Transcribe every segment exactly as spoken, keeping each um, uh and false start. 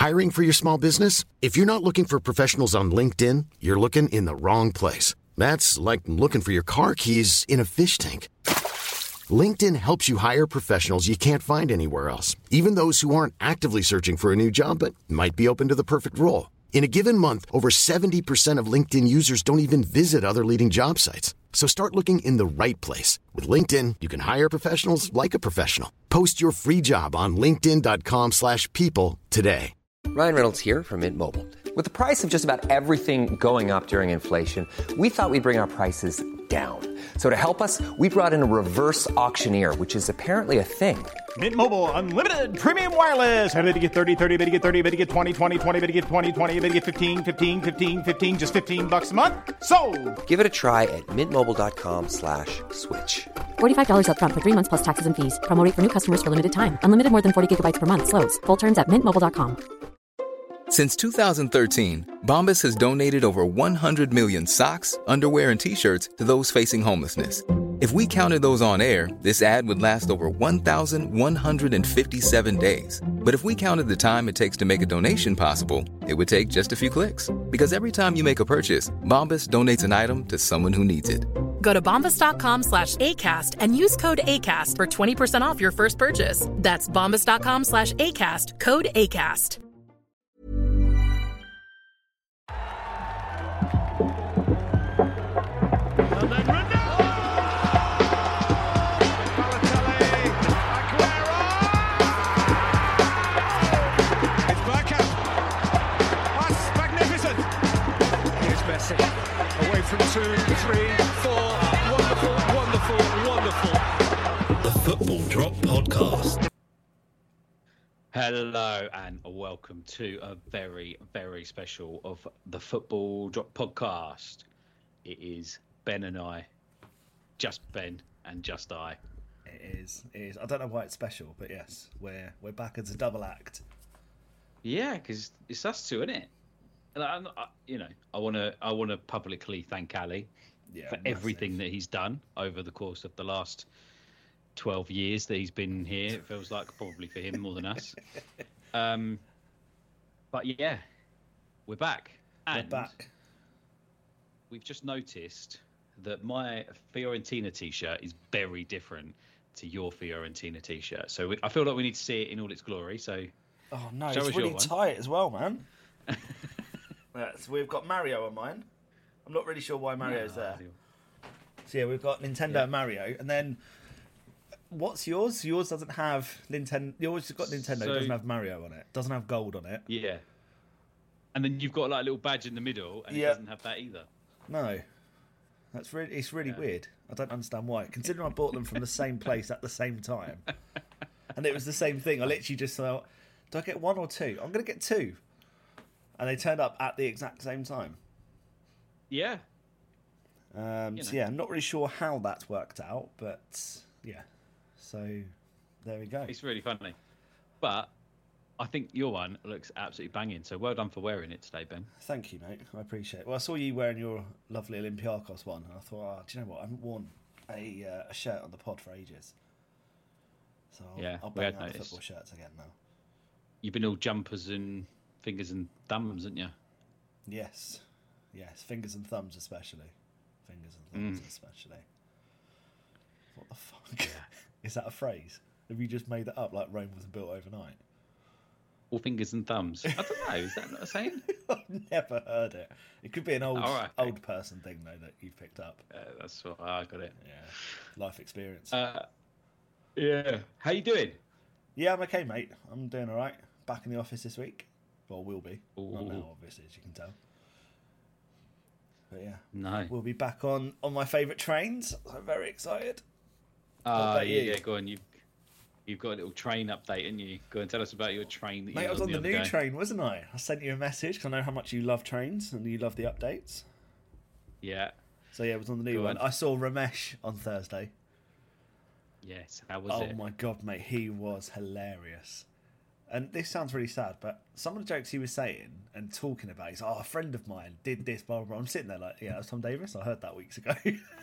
Hiring for your small business? If you're not looking for professionals on LinkedIn, you're looking in the wrong place. That's like looking for your car keys in a fish tank. LinkedIn helps you hire professionals you can't find anywhere else, even those who aren't actively searching for a new job but might be open to the perfect role. In a given month, over seventy percent of LinkedIn users don't even visit other leading job sites. So start looking in the right place. With LinkedIn, you can hire professionals like a professional. Post your free job on linkedin.com slash people today. Ryan Reynolds here from Mint Mobile. With the price of just about everything going up during inflation, we thought we'd bring our prices down. So to help us, we brought in a reverse auctioneer, which is apparently a thing. Mint Mobile Unlimited Premium Wireless. How to get thirty, thirty, how to get thirty, how to get twenty, twenty, twenty, how to get twenty, twenty, how to get fifteen, fifteen, fifteen, fifteen, just fifteen bucks a month? Sold! Give it a try at mintmobile.com slash switch. forty-five dollars up front for three months plus taxes and fees. Promo rate for new customers for limited time. Unlimited more than forty gigabytes per month. Slows full terms at mint mobile dot com. Since two thousand thirteen, Bombas has donated over one hundred million socks, underwear, and T-shirts to those facing homelessness. If we counted those on air, this ad would last over one thousand one hundred fifty-seven days. But if we counted the time it takes to make a donation possible, it would take just a few clicks. Because every time you make a purchase, Bombas donates an item to someone who needs it. Go to bombas.com slash ACAST and use code ACAST for twenty percent off your first purchase. That's bombas.com slash ACAST, code ACAST. And then Ronaldo! Balotelli, Aguero! It's Bergkamp. That's magnificent. Here's Messi. Away from two, three, four. Wonderful, wonderful, wonderful. The Football Drop Podcast. Hello and welcome to a very, very special of the Football Drop Podcast. It is Ben and I, just Ben and just I. It is. It is. I don't know why it's special, but yes, we're we're back as a double act. Yeah, because it's us two, isn't it? And I, I, you know, I want to I want to publicly thank Ali Yeah, for massive. everything that he's done over the course of the last twelve years that he's been here. It feels like probably for him more than us. Um, but yeah, we're back. And We're back. we've just noticed that my Fiorentina t-shirt is very different to your Fiorentina t-shirt. So we, I feel like we need to see it in all its glory. So Oh no, show us it's your really one. tight as well, man. Right, so we've got Mario on mine. I'm not really sure why Mario's there. So yeah, we've got Nintendo Yeah. and Mario, and then what's yours? Yours doesn't have Nintendo. Yours has got Nintendo. So- It doesn't have Mario on it. Doesn't have gold on it. Yeah. And then you've got like a little badge in the middle, and Yeah. it doesn't have that either. No, that's really. It's really Yeah. weird. I don't understand why. Considering I bought them from the same place at the same time, and it was the same thing. I literally just thought, do I get one or two? I'm going to get two, and they turned up at the exact same time. Yeah. Um, You so know. yeah, I'm not really sure how that's worked out, but yeah. So there we go. It's really funny. But I think your one looks absolutely banging. So well done for wearing it today, Ben. Thank you, mate. I appreciate it. Well, I saw you wearing your lovely Olympiacos one, and I thought, oh, do you know what? I haven't worn a uh, a shirt on the pod for ages. So I'll, Yeah, I'll we bang had out the noticed. football shirts again now. You've been all jumpers and fingers and thumbs, haven't you? Yes, yes, fingers and thumbs especially. Fingers and thumbs Mm. especially. What the fuck? Is that a phrase? Have you just made that up like Rome was built overnight? All fingers and thumbs. I don't know. Is that not a saying? I've never heard it. It could be an old All right. old person thing though that you've picked up. Uh, that's what I got it. Yeah, life experience. Uh, yeah. How you doing? Yeah, I'm okay, mate. I'm doing all right. Back in the office this week. Well, will be. Not Ooh. now, obviously, as you can tell. But yeah, No. we'll be back on on my favourite trains. I'm very excited. Ah, about yeah, you? yeah. Go on. You've you've got a little train update, haven't you? Go and tell us about your train that you Mate, I was on the other new day. train, wasn't I? I sent you a message because I know how much you love trains and you love the updates. Yeah. So yeah, it was on the new Go one. on. I saw Ramesh on Thursday. Yes. How was Oh it? my god, mate, he was hilarious. And this sounds really sad, but some of the jokes he was saying and talking about, he's like, oh, a friend of mine did this, blah, blah, blah. I'm sitting there like, yeah, that's Tom Davis. I heard that weeks ago.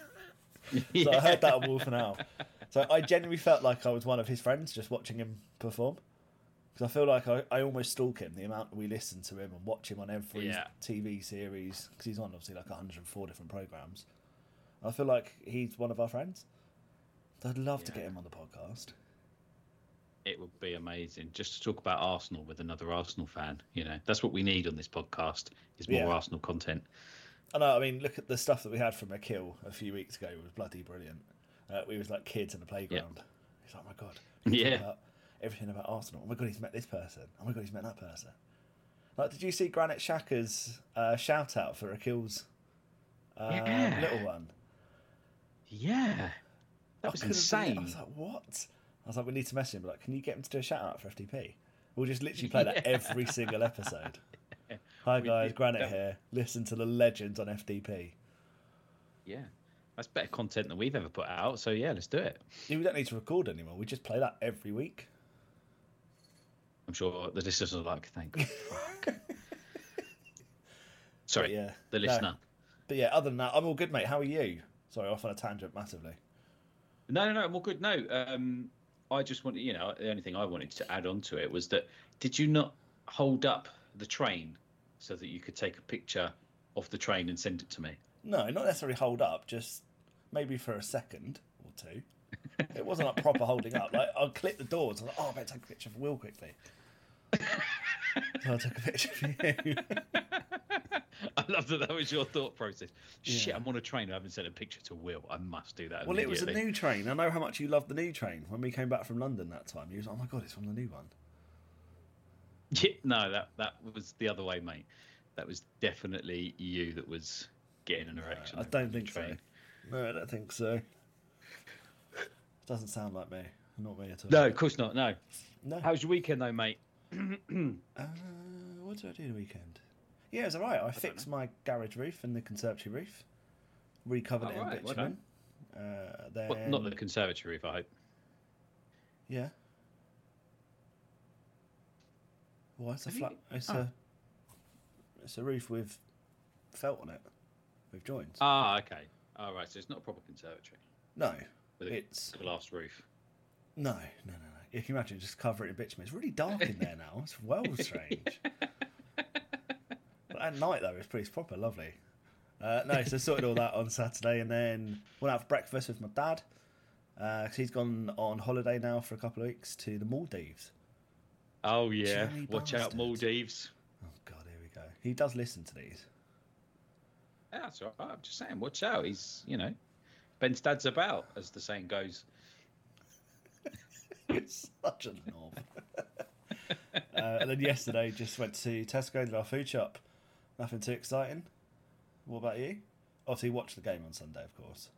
So I heard that on Wolf and Owl. So I genuinely felt like I was one of his friends just watching him perform. Because I feel like I, I almost stalk him, the amount we listen to him and watch him on every Yeah. T V series, because he's on obviously like one hundred four different programmes. I feel like he's one of our friends. I'd love to Yeah. get him on the podcast. It would be amazing just to talk about Arsenal with another Arsenal fan. You know, that's what we need on this podcast is more Yeah. Arsenal content. I know, I mean, look at the stuff that we had from Akil a few weeks ago. It was bloody brilliant. Uh, we was like kids in the playground. He's like, oh my God. he's Yeah. talking about everything about Arsenal. Oh my God, he's met this person. Oh my God, he's met that person. Like, did you see Granit Xhaka's uh, shout out for Akil's uh, Yeah. little one? Yeah. That I was couldn't believe it. insane. I was like, what? I was like, we need to message him. But like, can you get him to do a shout out for F D P? We'll just literally play that every single episode. Hi We guys, did Granit that. here. Listen to the legends on F D P. Yeah. That's better content than we've ever put out. So, yeah, let's do it. Yeah, we don't need to record anymore. We just play that every week. I'm sure the listeners are like, thank God. Fuck. Sorry, But yeah, the no. listener. But yeah, other than that, I'm all good, mate. How are you? Sorry, off on a tangent massively. No, no, no, I'm all good. No, um, I just wanted, you know, the only thing I wanted to add on to it was that did you not hold up the train so that you could take a picture of the train and send it to me? No, not necessarily hold up, just maybe for a second or two. It wasn't like proper holding up. Like, I'll click the doors. I was like, oh, I better take a picture of Will quickly. So I took a picture of you. I love that that was your thought process. Shit, Yeah. I'm on a train. I haven't sent a picture to Will. I must do that. Well, it was a immediately. new train. I know how much you loved the new train. When we came back from London that time, you was like, oh my God, it's from the new one. Yeah, no, that that was the other way, mate. That was definitely you that was getting an erection. I over don't the think so. train. No, I don't think so. Doesn't sound like me. Not me at all. No, of course not. No. No. How was your weekend, though, mate? Uh, what did I do the weekend? Yeah, it was alright. I, fixed my garage roof and the conservatory roof. Recovered Oh, it in right, well bitumen. uh, then... Well, not the conservatory roof, I hope. Yeah. Well, it's a Have you- flat. It's oh. a. It's a roof with felt on it, with joints. Ah, okay. All right, so it's not a proper conservatory no, with a it's glass roof. no, no, no, no. You can imagine just cover it in bitumen. It's really dark in there now. It's well strange. But at night though, it's pretty it's proper lovely. Uh, no, so sorted all that on Saturday, and then went out for breakfast with my dad. Uh, 'cause he's gone on holiday now for a couple of weeks to the Maldives. Oh yeah, Jelly watch out, bastard. Maldives. Oh God, here we go. He does listen to these. Yeah, that's all right. I'm just saying, watch out. He's, you know, Ben's dad's about, as the saying goes. It's such a knob. uh, and then yesterday, just went to Tesco, did our food shop. Nothing too exciting. What about you? Obviously, watched the game on Sunday, of course.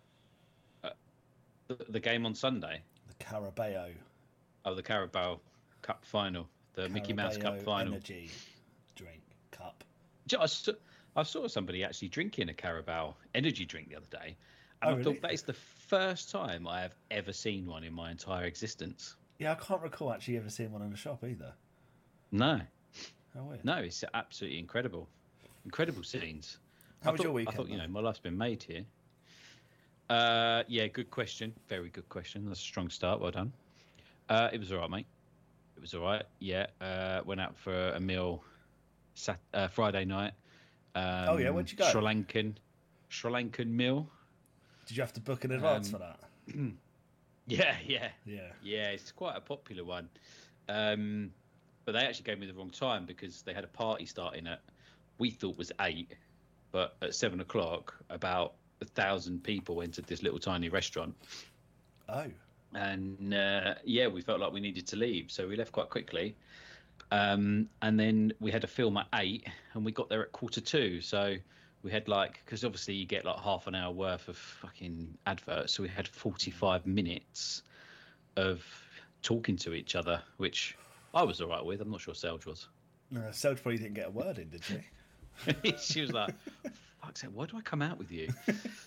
The, the game on Sunday. The Carabao. Oh, the Carabao Cup final, the Mickey Mouse Cup Carabao final. Energy drink cup. Do you know, I saw, I saw somebody actually drinking a Carabao energy drink the other day, and Oh, I really? thought that is the first time I have ever seen one in my entire existence. Yeah, I can't recall actually ever seeing one in a shop either. No, How weird. no, it's absolutely incredible, incredible scenes. How I was thought, your weekend, I thought, you though? know, my life's been made here. Uh, yeah, good question. Very good question. That's a strong start. Well done. Uh, it was all right, mate. It was all right. Yeah. Uh, went out for a meal sat- uh, Friday night. Um, Oh, yeah? Where'd you go? Sri Lankan, Sri Lankan meal. Did you have to book in advance Um, for that? Yeah, yeah. Yeah. Yeah, it's quite a popular one. Um, but they actually gave me the wrong time because they had a party starting at, we thought was eight, but at seven o'clock, about a thousand people entered this little tiny restaurant. Oh. And uh, yeah, we felt like we needed to leave, so we left quite quickly. Um, and then we had a film at eight, and we got there at quarter two. So we had like, because obviously you get like half an hour worth of fucking adverts, so we had forty-five minutes of talking to each other, which I was all right with. I'm not sure Selge was. No, Selge probably didn't get a word in, did she? She was like, "Fuck's sake, why do I come out with you?"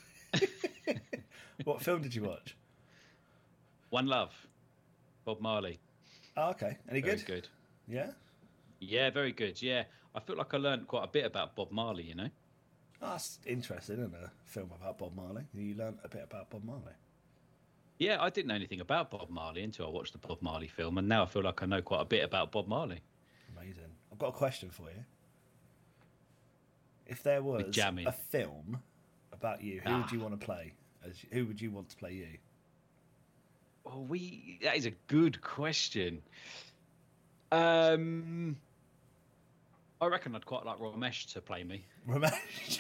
What film did you watch? One Love, Bob Marley. Oh, okay. Any Very good? good. Yeah? Yeah, very good. Yeah, I feel like I learned quite a bit about Bob Marley. You know. Oh, that's interesting, isn't it? A film about Bob Marley. You learnt a bit about Bob Marley. Yeah, I didn't know anything about Bob Marley until I watched the Bob Marley film, and now I feel like I know quite a bit about Bob Marley. Amazing. I've got a question for you. If there was a film about you, who ah. would you want to play? As who would you want to play you? Oh, we. That is a good question. Um, I reckon I'd quite like Ramesh to play me. Ramesh.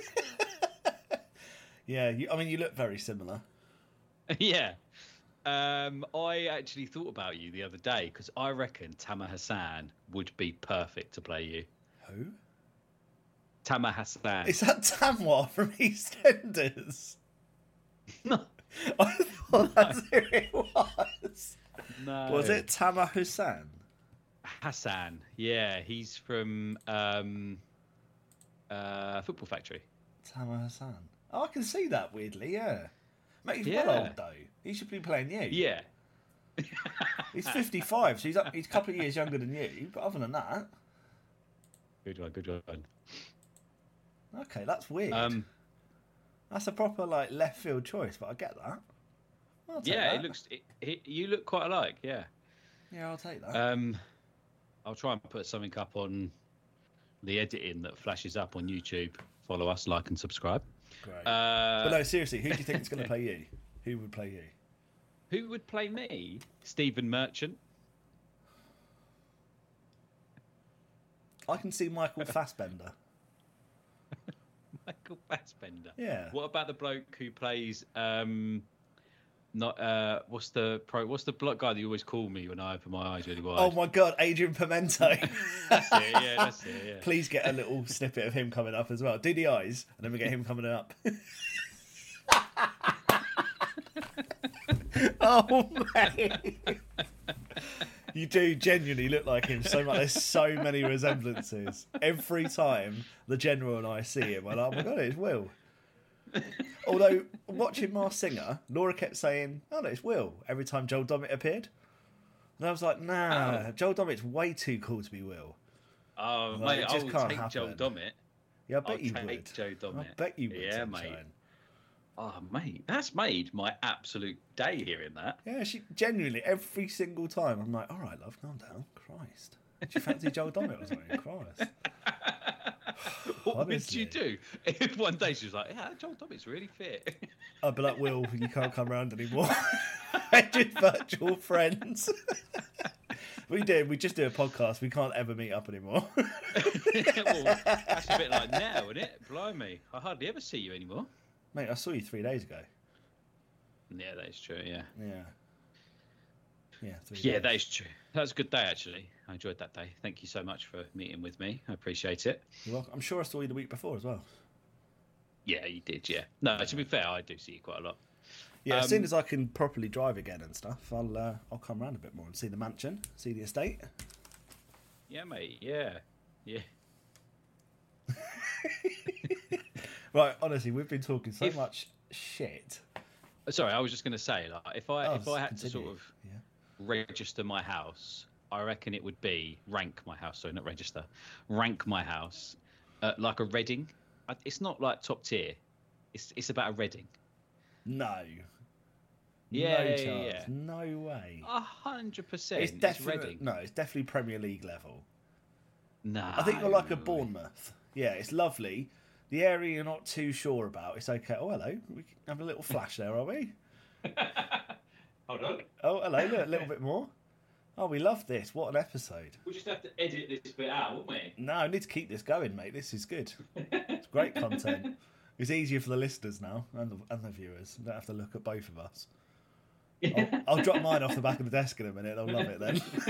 Yeah, you, I mean, you look very similar. Yeah. Um, I actually thought about you the other day because I reckon Tamer Hassan would be perfect to play you. Who? Tamer Hassan. Is that Tamwa from EastEnders? No. I thought that's who it was. No. Was it Tamer Hassan? Hassan. Yeah, he's from um, uh, Football Factory. Tamer Hassan. Oh, I can see that weirdly, yeah. Mate, he's yeah. well old though. He should be playing you. Yeah. He's fifty-five, so he's up, he's a couple of years younger than you. But other than that, good one, good one. Okay, that's weird. Um, that's a proper like left field choice, but I get that. I'll take yeah, that. it looks. It, it, you look quite alike. Yeah. Yeah, I'll take that. Um, I'll try and put something up on the editing that flashes up on YouTube. Follow us, like, and subscribe. Great. Uh, but no, seriously, who do you think is going to play you? Who would play you? Who would play me? Stephen Merchant. I can see Michael Fassbender. Michael Fassbender. Yeah. What about the bloke who plays? Um, not uh, what's the pro? What's the bloke guy that you always call me when I open my eyes really wide? Oh my God, Adrian Pimento. That's it. Yeah, that's it. Yeah. Please get a little snippet of him coming up as well. Do the eyes, and then we get him coming up. Oh mate, you do genuinely look like him so much. There's so many resemblances. Every time the General and I see him, I'm like, oh my God, it's Will. Although watching Masked Singer, Laura kept saying, "Oh no, it's Will." Every time Joel Dommett appeared, and I was like, "Nah, oh. Joel Dommett's way too cool to be Will." Oh like, mate, it just I'll can't take happen. Joel Dommett. Yeah, I bet I'll you take would. Joe Dommett. I bet you would. Yeah, sunshine. mate. Oh mate, that's made my absolute day hearing that. Yeah, she genuinely every single time. I'm like, "All right, love, calm down." Christ, do you fancy Joel Dommett or something? Christ. What Honestly. would you do if one day she was like, "Yeah, Joel Dommett's really fit"? I'd be like, "Will, you can't come round anymore." We're just virtual friends. We do. We just do a podcast. We can't ever meet up anymore. Well, that's a bit like now, isn't it? Blimey, I hardly ever see you anymore. Mate, I saw you three days ago. Yeah, that is true. Yeah. Yeah. Yeah. Three yeah, days. that is true. That was a good day, actually. I enjoyed that day. Thank you so much for meeting with me. I appreciate it. You're welcome. I'm sure I saw you the week before as well. Yeah, you did. Yeah. No, to be fair, I do see you quite a lot. Yeah, Um, as soon as I can properly drive again and stuff, I'll uh, I'll come round a bit more and see the mansion, see the estate. Yeah, mate. Yeah. Yeah. Right, honestly, we've been talking so If- much shit. Sorry, I was just going to say, like, if I Oh, if I had continue. to sort of Yeah. register my house, I reckon it would be rank my house. Sorry, not register. Rank my house uh, like a Reading. I- It's not like top tier. It's it's about a Reading. No. Yeah, no yeah, chance. yeah. No way. A hundred percent. It's It's definitely Reading. no. It's definitely Premier League level. Nah. I think you're like a Bournemouth. Yeah, it's lovely. The area you're not too sure about, it's okay. Oh, hello. We can have a little flash there, are we? Hold on. Oh, hello. Look, a little bit more. Oh, we love this. What an episode. We'll just have to edit this bit out, won't we? No, I need to keep this going, mate. This is good. It's great content. It's easier for the listeners now and the, and the viewers. They don't have to look at both of us. I'll, I'll drop mine off the back of the desk in a minute. They'll love it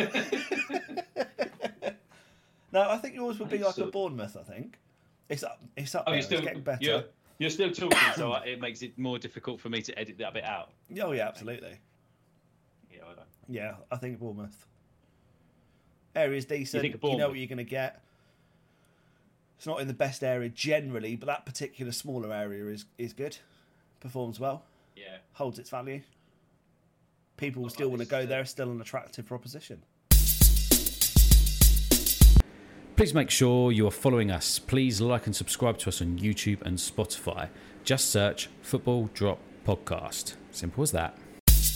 then. No, I think yours would be like a Bournemouth, I think. It's up, it's up Oh, there. you're still It's getting better. You're, you're still talking, so I- it makes it more difficult for me to edit that bit out. Oh, yeah, absolutely. Yeah, I know. Yeah, I think Bournemouth. Area's decent. You think of You know Bournemouth? what you're going to get. It's not in the best area generally, but that particular smaller area is, is good. Performs well. Yeah. Holds its value. People still want to go there. Still an attractive proposition. Please make sure you are following us. Please like and subscribe to us on YouTube and Spotify. Just search Football Drop Podcast. Simple as that.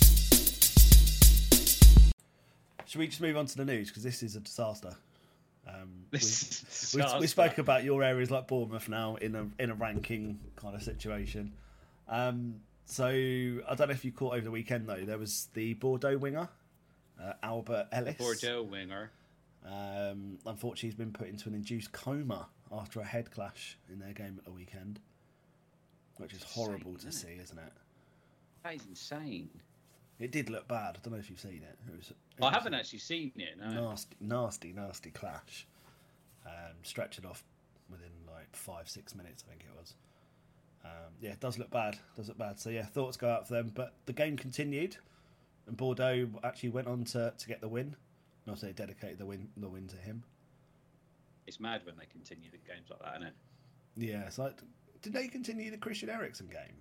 Should we just move on to the news? Because this is a disaster. Um, This we, is we, we disaster. spoke about your areas like Bournemouth now in a in a ranking kind of situation. Um, so I don't know if you caught over the weekend though. There was the Bordeaux winger, uh, Albert Ellis. Bordeaux winger. Um, unfortunately, he's been put into an induced coma after a head clash in their game at the weekend, which is horrible to see, isn't it? That is insane. It did look bad. I don't know if you've seen it. It was. It I was haven't actually seen it. No. nasty, nasty, nasty clash. Um, stretched it off within like five, six minutes, I think it was. Um, yeah, it does look bad. Does look bad. So yeah, thoughts go out for them. But the game continued, and Bordeaux actually went on to, to get the win. And also they dedicated the win the win to him. It's mad when they continue the games like that, isn't it? Yeah, it's like, did they continue the Christian Eriksen game?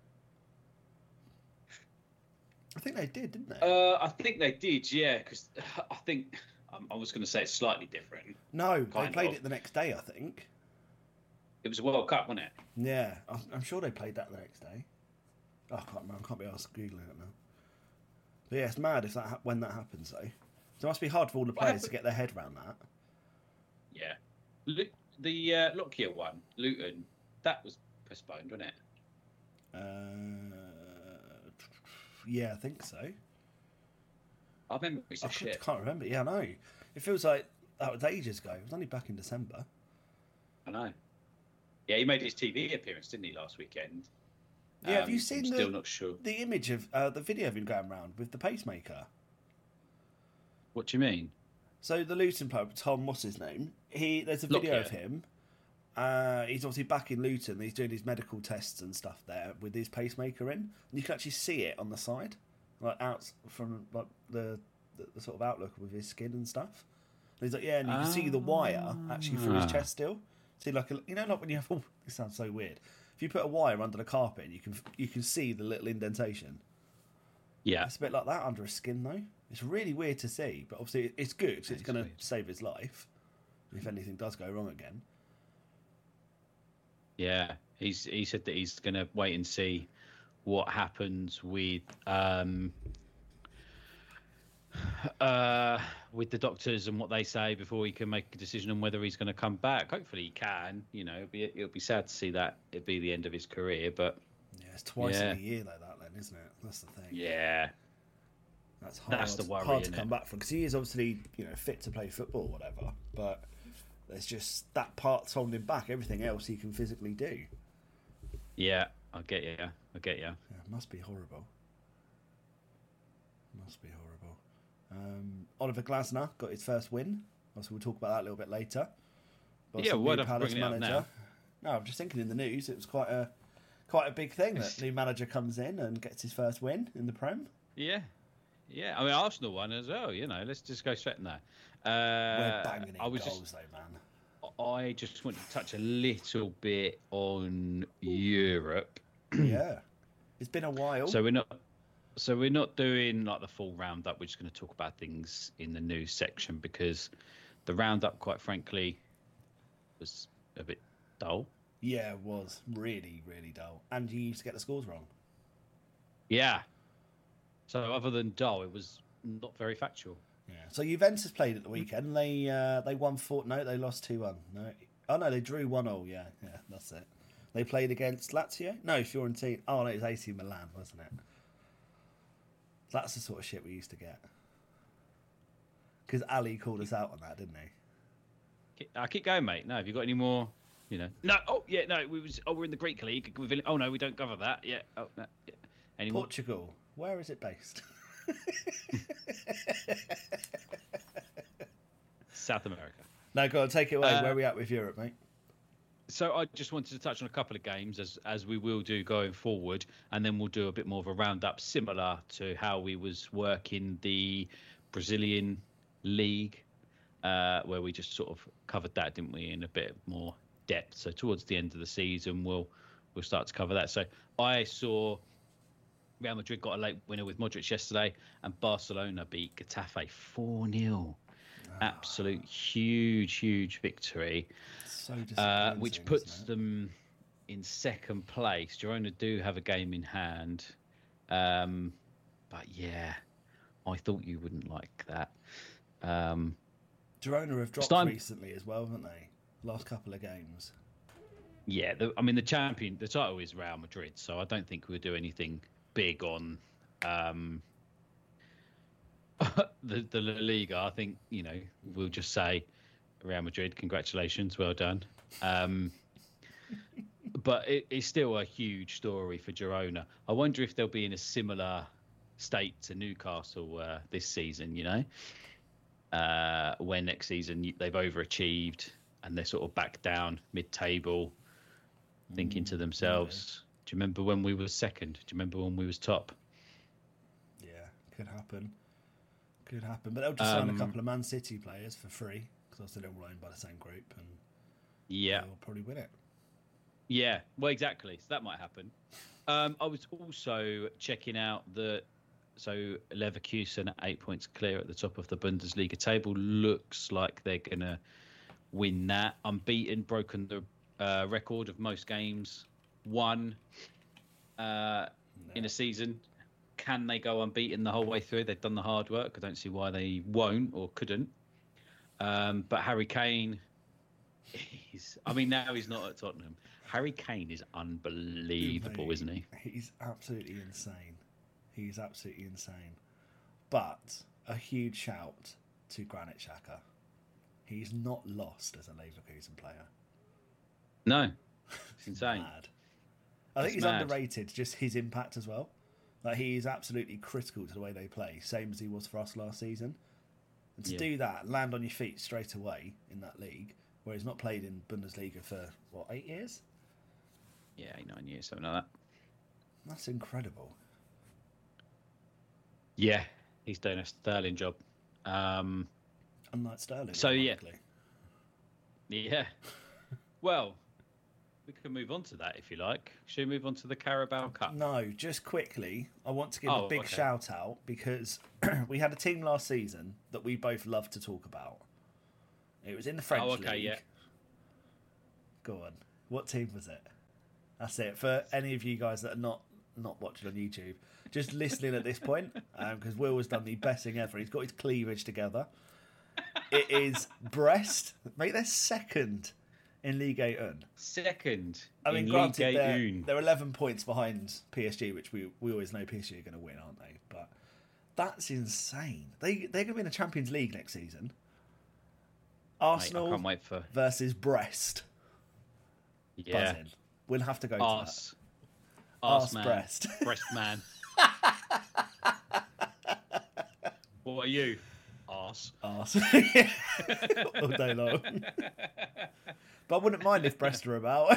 I think they did, didn't they? Uh, I think they did, yeah. Because I think um, I was going to say it's slightly different. No, they kind played of. it the next day, I think. It was a World Cup, wasn't it? Yeah, I'm, I'm sure they played that the next day. Oh, I can't remember. I can't be asked googling it now. But yeah, it's mad if that ha- when that happens though. So it must be hard for all the players to get their head around that. Yeah. Lu- the uh, Lockyer one, Luton, that was postponed, wasn't it? Uh, yeah, I think so. I remember it's a I shit. can't remember. Yeah, I know. It feels like that was ages ago. It was only back in December. I know. Yeah, he made his T V appearance, didn't he, last weekend? Yeah, have Um, you seen I'm the, still not sure. the image of uh, the video of him going around with the pacemaker? What do you mean? So the Luton player, Tom, what's his name? He there's a video Lockyer. of him. Uh, he's obviously back in Luton. He's doing his medical tests and stuff there with his pacemaker in, and you can actually see it on the side, like out from like the, the, the sort of outlook with his skin and stuff. And he's like, yeah, and you can see the wire actually through his Ah. chest still. See, like a, you know, like when you have. Oh, this sounds so weird. If you put a wire under the carpet, you can you can see the little indentation. Yeah. It's a bit like that under his skin, though. It's really weird to see, but obviously it's good because it's It's going to weird. save his life if anything does go wrong again. Yeah, he's he said that he's going to wait and see what happens with um uh with the doctors and what they say before he can make a decision on whether he's going to come back. Hopefully he can. You know, it'll be it'll be sad to see that it be the end of his career, but Yeah, it's twice Yeah. in a year like that, then, isn't it? That's the thing. yeah, That's hard. That's the worry, hard to innit? come back from because he is obviously you know fit to play football, or whatever. But there's just that part's holding him back. Everything else he can physically do. yeah, I get you. I get you. Yeah, it must be horrible. Must be horrible. Um, Oliver Glasner got his first win. Obviously, we'll talk about that a little bit later. But Yeah, some why new don't I Palace bring it up now? No, I'm just thinking in the news, it was quite a quite a big thing that new manager comes in and gets his first win in the Prem. Yeah, yeah. I mean, Arsenal won as well. You know, let's just go straight in there. We're Uh, banging in I was goals, just, though, man. I just want to touch a little bit on Europe. Yeah, it's been a while. So we're not, so we're not doing like the full roundup. We're just going to talk about things in the news section because the roundup, quite frankly, was a bit dull. Yeah, it was really, really dull. And you used to get the scores wrong. Yeah. So other than dull, it was not very factual. Yeah. So Juventus played at the weekend. And they uh, they won four. No, they lost two one. No. Oh no, they drew one all. Yeah, yeah, that's it. They played against Lazio. No, Fiorentina. Oh no, it was A C Milan, wasn't it? That's the sort of shit we used to get. Because Ali called us out on that, didn't he? I keep going, mate. No, have you got any more? You know. No. Oh yeah. No. We was. Oh, we're in the Greek league. We've, oh no, we don't cover that. Yeah. Oh no. Yeah. Any more? Portugal. Where is it based? South America. No, go on, take it away. Uh, Where are we at with Europe, mate? So I just wanted to touch on a couple of games as as we will do going forward, and then we'll do a bit more of a roundup, similar to how we was working the Brazilian league, uh, where we just sort of covered that, didn't we, in a bit more depth. So towards the end of the season, we'll we'll start to cover that. So I saw Real Madrid got a late winner with Modric yesterday, and Barcelona beat Getafe four nil. Absolute huge, huge victory. So Uh, which disappointing, puts isn't it? them in second place. Girona do have a game in hand. Um, but yeah, I thought you wouldn't like that. Um, Girona have dropped Stein... recently as well, haven't they? Last couple of games. Yeah, the, I mean the champion, the title is Real Madrid, so I don't think we'll do anything big on um, the the La Liga. I think you know we'll just say Real Madrid, congratulations, well done. Um, but it, it's still a huge story for Girona. I wonder if they'll be in a similar state to Newcastle uh, this season. You know, uh, where next season they've overachieved and they're sort of back down mid-table. Thinking to themselves, yeah. Do you remember when we were second? Do you remember when we was top? Yeah, could happen. Could happen. But they'll just um, sign a couple of Man City players for free because obviously they're all owned by the same group, and yeah, they'll probably win it. Yeah, well, exactly. So that might happen. Um, I was also checking out the so Leverkusen at eight points clear at the top of the Bundesliga table. Looks like they're gonna win that. Unbeaten, broken the Uh, record of most games won uh, no. in a season. Can they go unbeaten the whole way through? They've done the hard work. I don't see why they won't or couldn't. Um, but Harry Kane, he's, I mean, now he's not at Tottenham. Harry Kane is unbelievable, Mate, isn't he? He's absolutely insane. He's absolutely insane. But a huge shout to Granit Xhaka. He's not lost as a Leverkusen player. No, it's insane. Mad. I think it's he's mad. underrated, just his impact as well. Like he is absolutely critical to the way they play, same as he was for us last season. And to yeah. do that, land on your feet straight away in that league, where he's not played in Bundesliga for, what, eight years? Yeah, eight, nine years, something like that. That's incredible. Yeah, he's doing a sterling job. Um, Unlike Sterling. So, yeah. Yeah. Well... We can move on to that if you like. Should we move on to the Carabao Cup? No, just quickly, I want to give oh, a big okay. shout out because we had a team last season that we both love to talk about. It was in the French oh, okay, league. Yeah. Go on. What team was it? That's it. For any of you guys that are not, not watching on YouTube, just listening at this point, because um, Will has done the best thing ever. He's got his cleavage together. It is Brest. Mate, they're second. In Ligue one. Second. I mean, in granted, Ligue they're, one. they're eleven points behind P S G, which we, we always know P S G are going to win, aren't they? But that's insane. They, they're going to be in the Champions League next season. Arsenal Mate, I can't wait for... versus Brest. Yeah. Buzzing. We'll have to go Arse. to that. Arse, Arse man. Brest. Brest man. What are you? Arse. Arse. All day long. But I wouldn't mind if Brest are about.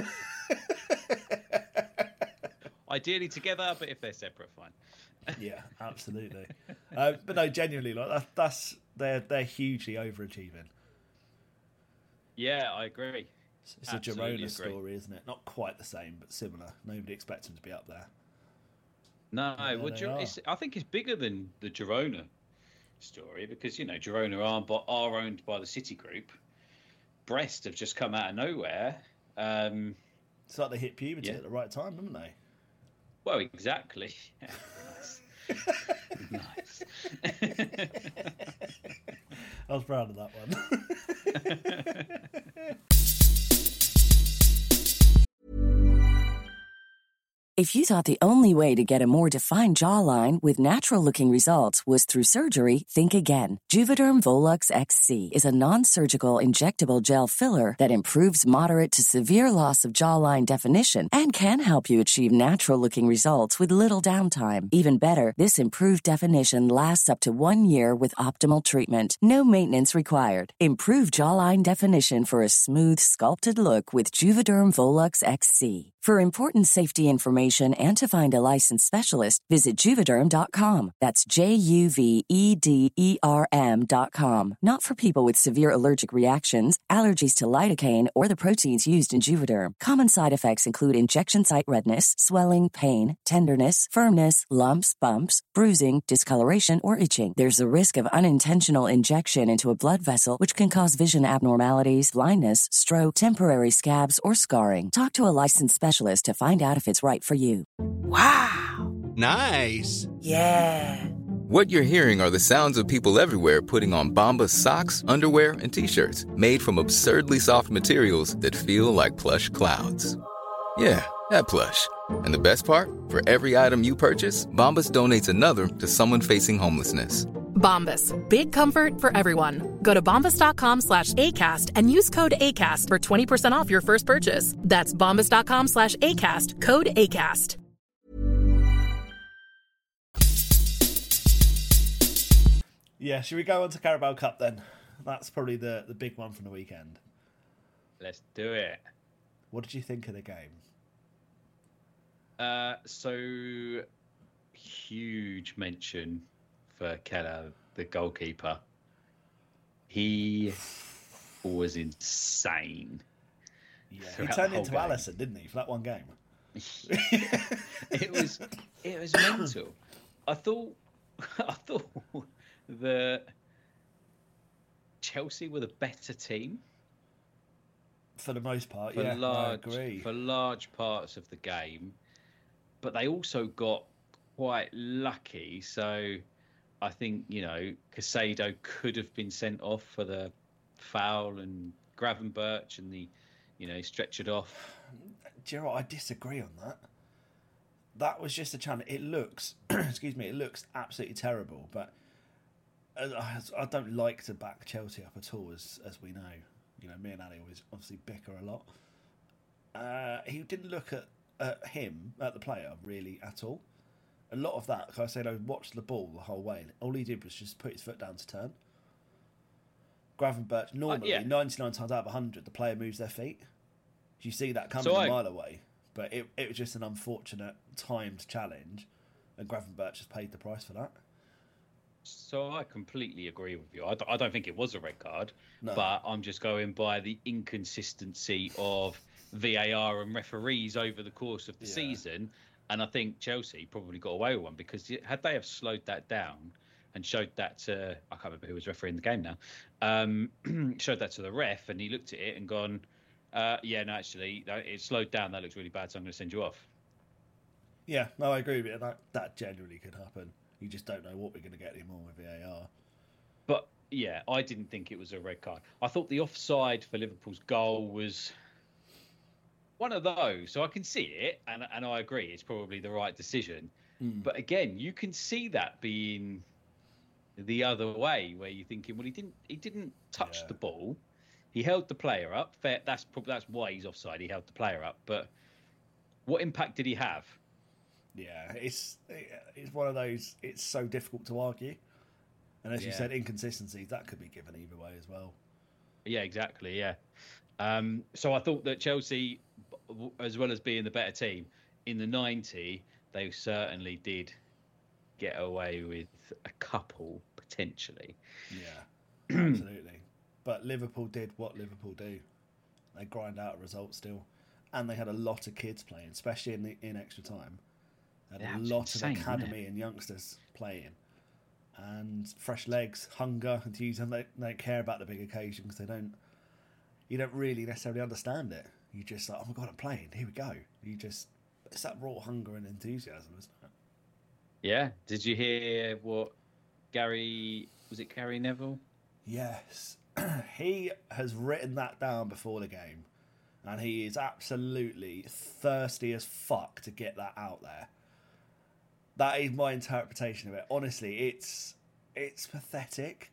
Ideally together, but if they're separate, fine. Yeah, absolutely. Uh, but no, genuinely, like that, that's they're they're hugely overachieving. Yeah, I agree. It's, it's a Girona story, isn't it? Not quite the same, but similar. Nobody expects them to be up there. No, well, Gir- it's, I think it's bigger than the Girona story because you know Girona are but are owned by the City Group. Brest have just come out of nowhere. Um, it's like they hit puberty yeah. at the right time, haven't they? Well, exactly. Yeah, nice. nice. I was proud of that one. If you thought the only way to get a more defined jawline with natural-looking results was through surgery, think again. Juvederm Volux X C is a non-surgical injectable gel filler that improves moderate to severe loss of jawline definition and can help you achieve natural-looking results with little downtime. Even better, this improved definition lasts up to one year with optimal treatment. No maintenance required. Improve jawline definition for a smooth, sculpted look with Juvederm Volux X C. For important safety information and to find a licensed specialist, visit Juvederm dot com. That's J U V E D E R M dot com. Not for people with severe allergic reactions, allergies to lidocaine, or the proteins used in Juvederm. Common side effects include injection site redness, swelling, pain, tenderness, firmness, lumps, bumps, bruising, discoloration, or itching. There's a risk of unintentional injection into a blood vessel, which can cause vision abnormalities, blindness, stroke, temporary scabs, or scarring. Talk to a licensed specialist to find out if it's right for you. Wow. Nice. Yeah. What you're hearing are the sounds of people everywhere putting on Bombas socks, underwear, and T-shirts made from absurdly soft materials that feel like plush clouds. Yeah, that plush. And the best part? For every item you purchase, Bombas donates another to someone facing homelessness. Bombas. Big comfort for everyone. Go to bombas.com slash ACAST and use code ACAST for twenty percent off your first purchase. That's bombas.com slash ACAST. Code ACAST. Yeah, should we go on to Carabao Cup then? That's probably the, the big one from the weekend. Let's do it. What did you think of the game? Uh, so, huge mention for Keller, the goalkeeper. He was insane. Yeah, he turned into game. Alisson, didn't he, for that one game? it was it was mental. I thought I thought that Chelsea were the better team for the most part. For yeah, large, I agree. For large parts of the game, but they also got quite lucky. So I think, you know, Caicedo could have been sent off for the foul, and Gravenberch and the, you know, stretch it off. Do you know what? I disagree on that. That was just a challenge. It looks, excuse me, it looks absolutely terrible. But I, I don't like to back Chelsea up at all, as as we know. You know, me and Ali always obviously bicker a lot. Uh, he didn't look at, at him, at the player, really at all. A lot of that, like I said, I watched the ball the whole way. And all he did was just put his foot down to turn. Gravenberch, normally, uh, yeah. ninety-nine times out of one hundred, the player moves their feet. You see that coming so I... a mile away. But it, it was just an unfortunate timed challenge. And Gravenberch has paid the price for that. So I completely agree with you. I, I don't think it was a red card. No. But I'm just going by the inconsistency of V A R and referees over the course of the yeah. season. And I think Chelsea probably got away with one, because had they have slowed that down and showed that to, I can't remember who was refereeing the game now, um, showed that to the ref, and he looked at it and gone, uh, yeah, no, actually, it slowed down. That looks really bad, so I'm going to send you off. Yeah, no, I agree with you. That, that generally could happen. You just don't know what we're going to get anymore with V A R. But, yeah, I didn't think it was a red card. I thought the offside for Liverpool's goal was one of those. So I can see it, and and I agree, it's probably the right decision. Mm. But again, you can see that being the other way, where you're thinking, well, he didn't he didn't touch yeah. the ball. He held the player up. Fair, that's probably that's why he's offside. He held the player up. But what impact did he have? Yeah, it's it's one of those. It's so difficult to argue, and as yeah. you said, inconsistencies that could be given either way as well. Yeah, exactly. Yeah. Um, so I thought that Chelsea, as well as being the better team in the ninety, they certainly did get away with a couple potentially. Yeah, absolutely. But Liverpool did what Liverpool do. They grind out a result still, and they had a lot of kids playing, especially in the, in extra time. They had yeah, a lot insane, of academy and youngsters playing, and fresh legs, hunger, enthusiasm. They, they don't care about the big occasion because they don't. You don't really necessarily understand it. You just like, oh my god, I'm playing. Here we go. You just it's that raw hunger and enthusiasm, isn't it? Yeah. Did you hear what Gary was it Gary Neville? Yes. He has written that down before the game, and he is absolutely thirsty as fuck to get that out there. That is my interpretation of it. Honestly, it's it's pathetic.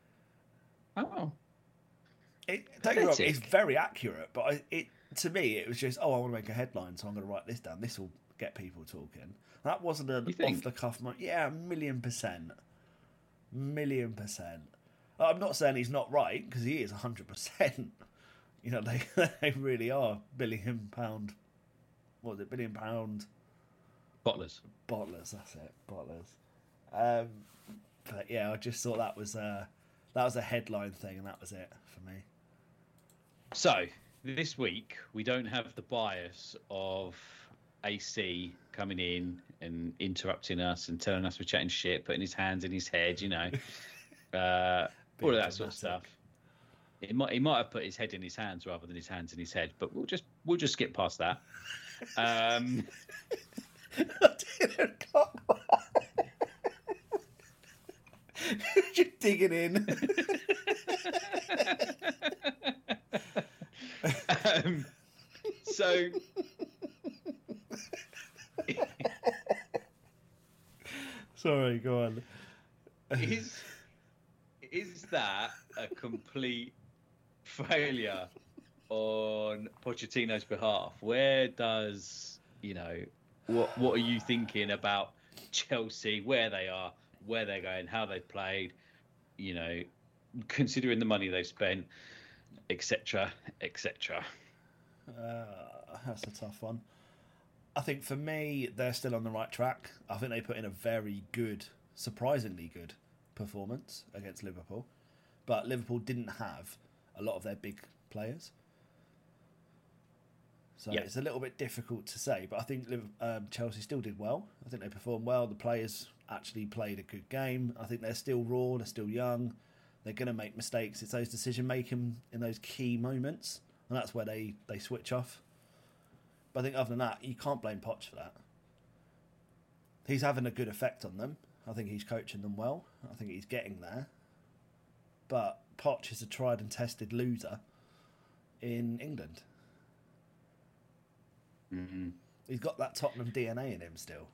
Oh. It, don't get me wrong, it's very accurate, but I, it to me it was just, oh, I want to make a headline, so I'm going to write this down. This will get people talking. That wasn't an off the cuff moment. Yeah, a million percent, million percent. I'm not saying he's not right, because he is a hundred percent. You know, they they really are billion pound. What was it? Billion pound. Bottlers. Bottlers. That's it. Bottlers. Um, but yeah, I just thought that was a that was a headline thing, and that was it for me. So this week we don't have the bias of A C coming in and interrupting us and telling us we're chatting shit, putting his hands in his head, you know, uh, all of that sort of stuff. It might he might have put his head in his hands rather than his hands in his head, but we'll just we'll just skip past that. Um, I didn't got Just digging in. um, so, sorry, go on. Is is that a complete failure on Pochettino's behalf? Where does, you know, what what are you thinking about Chelsea, where they are, where they're going, how they've played, you know, considering the money they've spent, et cetera, et cetera? Uh, that's a tough one. I think for me, they're still on the right track. I think they put in a very good, surprisingly good performance against Liverpool. But Liverpool didn't have a lot of their big players. So yeah. It's a little bit difficult to say. But I think um, Chelsea still did well. I think they performed well. The players actually played a good game. I think they're still raw. They're still young. They're going to make mistakes. It's those decision-making in those key moments. And that's where they, they switch off. But I think other than that, you can't blame Poch for that. He's having a good effect on them. I think he's coaching them well. I think he's getting there. But Poch is a tried and tested loser in England. Mm-hmm. He's got that Tottenham D N A in him still.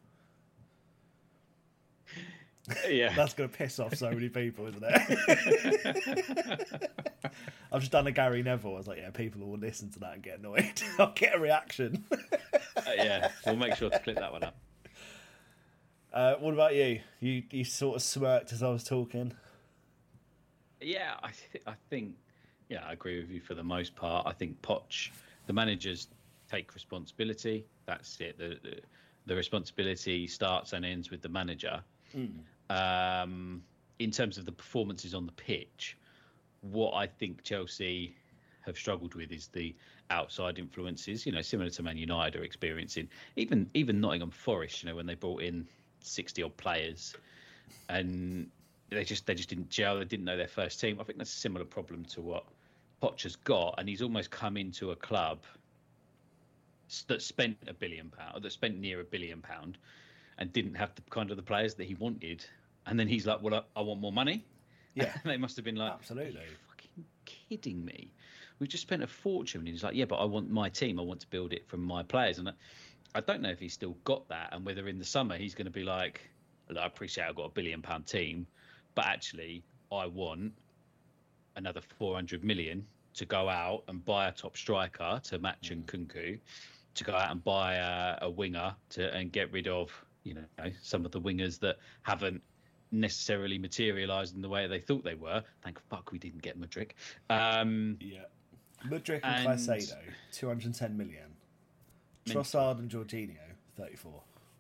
Yeah. That's going to piss off so many people, isn't it? I've just done a Gary Neville. I was like, yeah, people will listen to that and get annoyed. I'll get a reaction. uh, yeah, we'll make sure to clip that one up. Uh, what about you? You you sort of smirked as I was talking. Yeah, I th- I think, yeah, I agree with you for the most part. I think Poch, the managers take responsibility. That's it. The the, the responsibility starts and ends with the manager. Mm. Um, in terms of the performances on the pitch, what I think Chelsea have struggled with is the outside influences, you know, similar to Man United are experiencing. Even even Nottingham Forest, you know, when they brought in sixty odd players and they just they just didn't gel, they didn't know their first team. I think that's a similar problem to what Poch has got, and he's almost come into a club that spent a billion pound, or that spent near a billion pound, and didn't have the kind of the players that he wanted. And then he's like, "Well, I, I want more money." Yeah, and they must have been like, "Absolutely, are you fucking kidding me? We've just spent a fortune." And he's like, "Yeah, but I want my team. I want to build it from my players." And I, I don't know if he's still got that, and whether in the summer he's going to be like, "I appreciate I've got a billion pound team, but actually I want another four hundred million to go out and buy a top striker to match mm. Nkunku, to go out and buy a, a winger to and get rid of, you know, some of the wingers that haven't necessarily materialised in the way they thought they were." Thank fuck we didn't get Mudryk. Um, yeah, Mudryk and, and Caicedo, two hundred ten million. Trossard and Jorginho, thirty-four.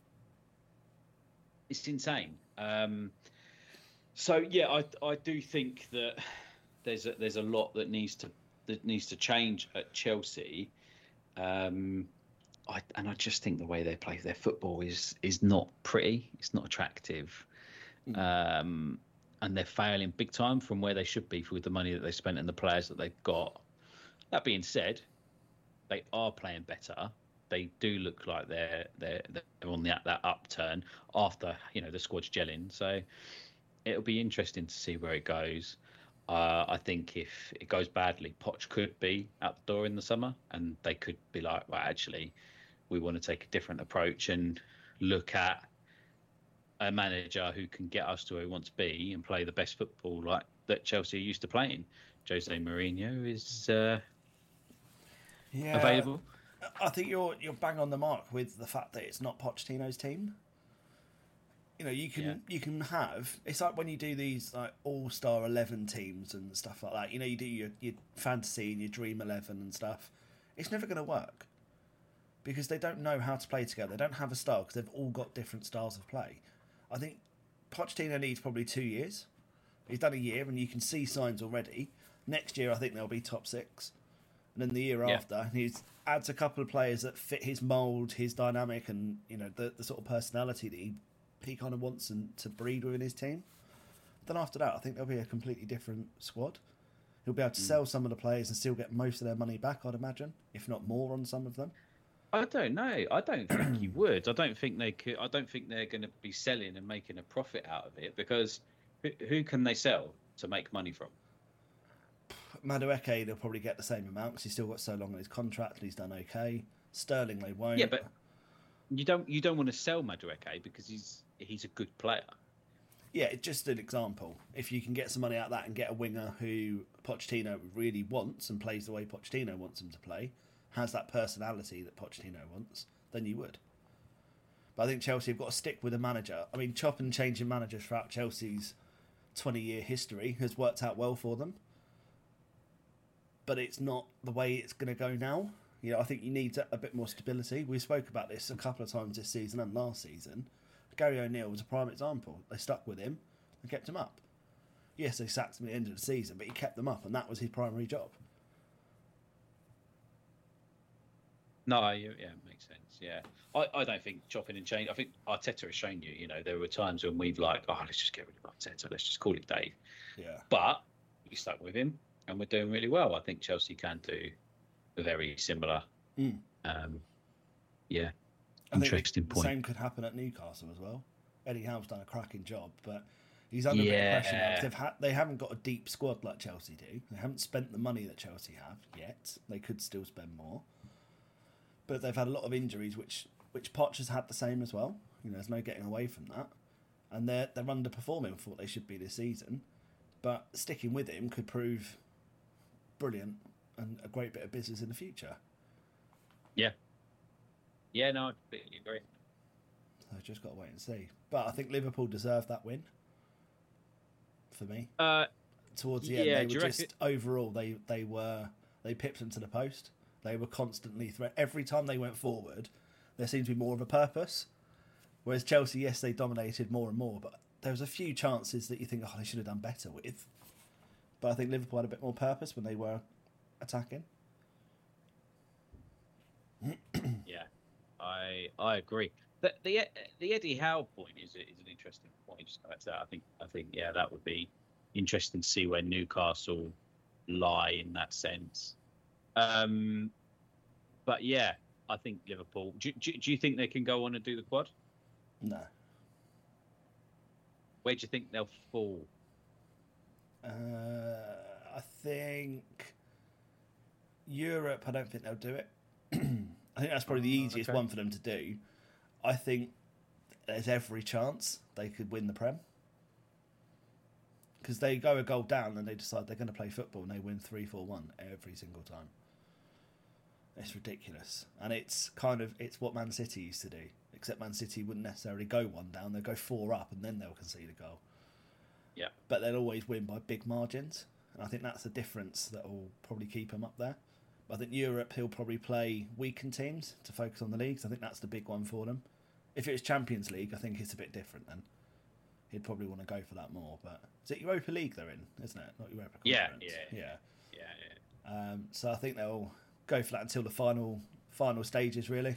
It's insane. Um, so yeah, I I do think that there's a, there's a lot that needs to that needs to change at Chelsea. Um, I and I just think the way they play their football is is not pretty. It's not attractive. Mm. Um, and they're failing big time from where they should be with the money that they spent and the players that they've got. That being said, they are playing better. They do look like they're they're they're on that that upturn after, you know, the squad's gelling. So it'll be interesting to see where it goes. Uh, I think if it goes badly, Poch could be out the door in the summer, and they could be like, well, actually, we want to take a different approach and look at a manager who can get us to where we want to be and play the best football like that Chelsea are used to playing. Jose Mourinho is uh, yeah, available. I think you're you're bang on the mark with the fact that it's not Pochettino's team. You know, you can yeah. you can have. It's like when you do these like all-star eleven teams and stuff like that. You know, you do your your fantasy and your dream eleven and stuff. It's never going to work because they don't know how to play together. They don't have a style because they've all got different styles of play. I think Pochettino needs probably two years. He's done a year, and you can see signs already. Next year, I think they'll be top six, and then the year yeah. after, he adds a couple of players that fit his mould, his dynamic, and you know the the sort of personality that he he kind of wants and to breed within his team. Then after that, I think there'll be a completely different squad. He'll be able to mm. sell some of the players and still get most of their money back, I'd imagine, if not more on some of them. I don't know. I don't think he would. I don't think they could. I don't think they're going to be selling and making a profit out of it because Who, who can they sell to make money from? Madueke, they'll probably get the same amount because he's still got so long on his contract and he's done okay. Sterling, they won't. Yeah, but you don't you don't want to sell Madueke because he's he's a good player. Yeah, it's just an example. If you can get some money out of that and get a winger who Pochettino really wants and plays the way Pochettino wants him to play, has that personality that Pochettino wants, then you would. But I think Chelsea have got to stick with a manager. I mean, chopping and changing managers throughout Chelsea's twenty-year history has worked out well for them. But it's not the way it's going to go now. You know, I think you need a bit more stability. We spoke about this a couple of times this season and last season. Gary O'Neill was a prime example. They stuck with him and kept him up. Yes, they sacked him at the end of the season, but he kept them up, and that was his primary job. No, yeah, it makes sense. Yeah, I, I don't think chopping and changing. I think Arteta has shown you. You know, there were times when we've like, oh, let's just get rid of Arteta. Let's just call it Dave. Yeah. But we stuck with him, and we're doing really well. I think Chelsea can do a very similar. Mm. Um, yeah. I Interesting think point. The same could happen at Newcastle as well. Eddie Howe's done a cracking job, but he's under a bit of pressure now because they've ha- they haven't got a deep squad like Chelsea do. They haven't spent the money that Chelsea have yet. They could still spend more, but they've had a lot of injuries, which which Poch has had the same as well. You know, there's no getting away from that, and they're they're underperforming for what they should be this season. But sticking with him could prove brilliant and a great bit of business in the future. Yeah. Yeah, no, I completely agree. So I've just got to wait and see. But I think Liverpool deserved that win. For me, uh, towards the yeah, end, they were just reckon... overall they they were they pipped them to the post. They were constantly threat. Every time they went forward, there seemed to be more of a purpose. Whereas Chelsea, yes, they dominated more and more, but there was a few chances that you think, oh, they should have done better with. But I think Liverpool had a bit more purpose when they were attacking. Yeah. I I agree. The the the Eddie Howe point is is an interesting point. Just like that, I think I think yeah, that would be interesting to see where Newcastle lie in that sense. Um, but yeah, I think Liverpool. Do, do, do you think they can go on and do the quad? No. Where do you think they'll fall? Uh, I think Europe. I don't think they'll do it. I think that's probably the easiest okay. one for them to do. I think there's every chance they could win the Prem. Because they go a goal down and they decide they're going to play football and they win three four one every single time. It's ridiculous. And it's kind of, it's what Man City used to do. Except Man City wouldn't necessarily go one down. They'll go four up and then they'll concede a goal. Yeah. But they'll always win by big margins. And I think that's the difference that will probably keep them up there. I think Europe, he'll probably play weakened teams to focus on the leagues. I think that's the big one for them. If it was Champions League, I think it's a bit different then. He'd probably want to go for that more. But is it Europa League they're in, isn't it? Not Europa Conference. Yeah, yeah, yeah, yeah. yeah. Um, so I think they'll go for that until the final final stages, really.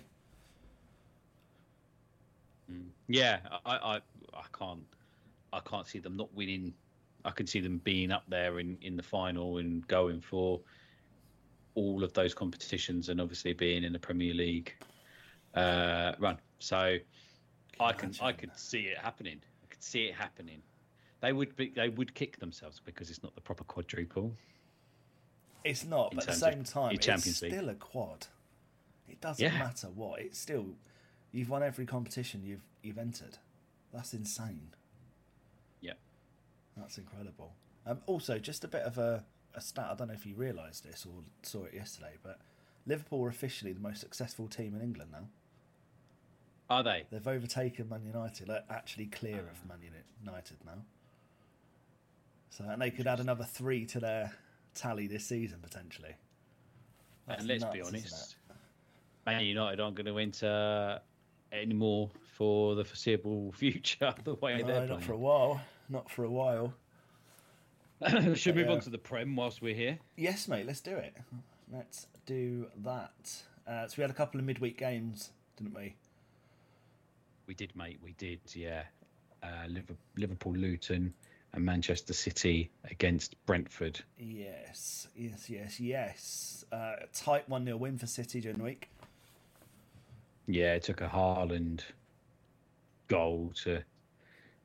Mm. Yeah, I, I, I can't, I can't see them not winning. I can see them being up there in, in the final and going for all of those competitions, and obviously being in the Premier League uh, run. So can I can imagine. I could see it happening. I could see it happening. They would be they would kick themselves because it's not the proper quadruple. It's not, but at the same time, it's Champions still League. a quad. It doesn't Yeah. matter what. It's still you've won every competition you've you've entered. That's insane. Yeah, that's incredible. Um, also, just a bit of a. A stat, I don't know if you realised this or saw it yesterday, but Liverpool are officially the most successful team in England now. Are they? They've overtaken Man United, they're actually clear of Man United now. So, and they could add another three to their tally this season potentially. That's and let's nuts, be isn't honest, Man United aren't going to enter anymore for the foreseeable future. The way no, they're not playing. for a while. Not for a while. Should we move yeah. on to the Prem whilst we're here? Yes, mate. Let's do it. Let's do that. Uh, so we had a couple of midweek games, didn't we? We did, mate. We did. Yeah. Uh, Liverpool, Luton, and Manchester City against Brentford. Yes, yes, yes, yes. Uh, a tight one nil win for City during the week. Yeah, it took a Haaland goal to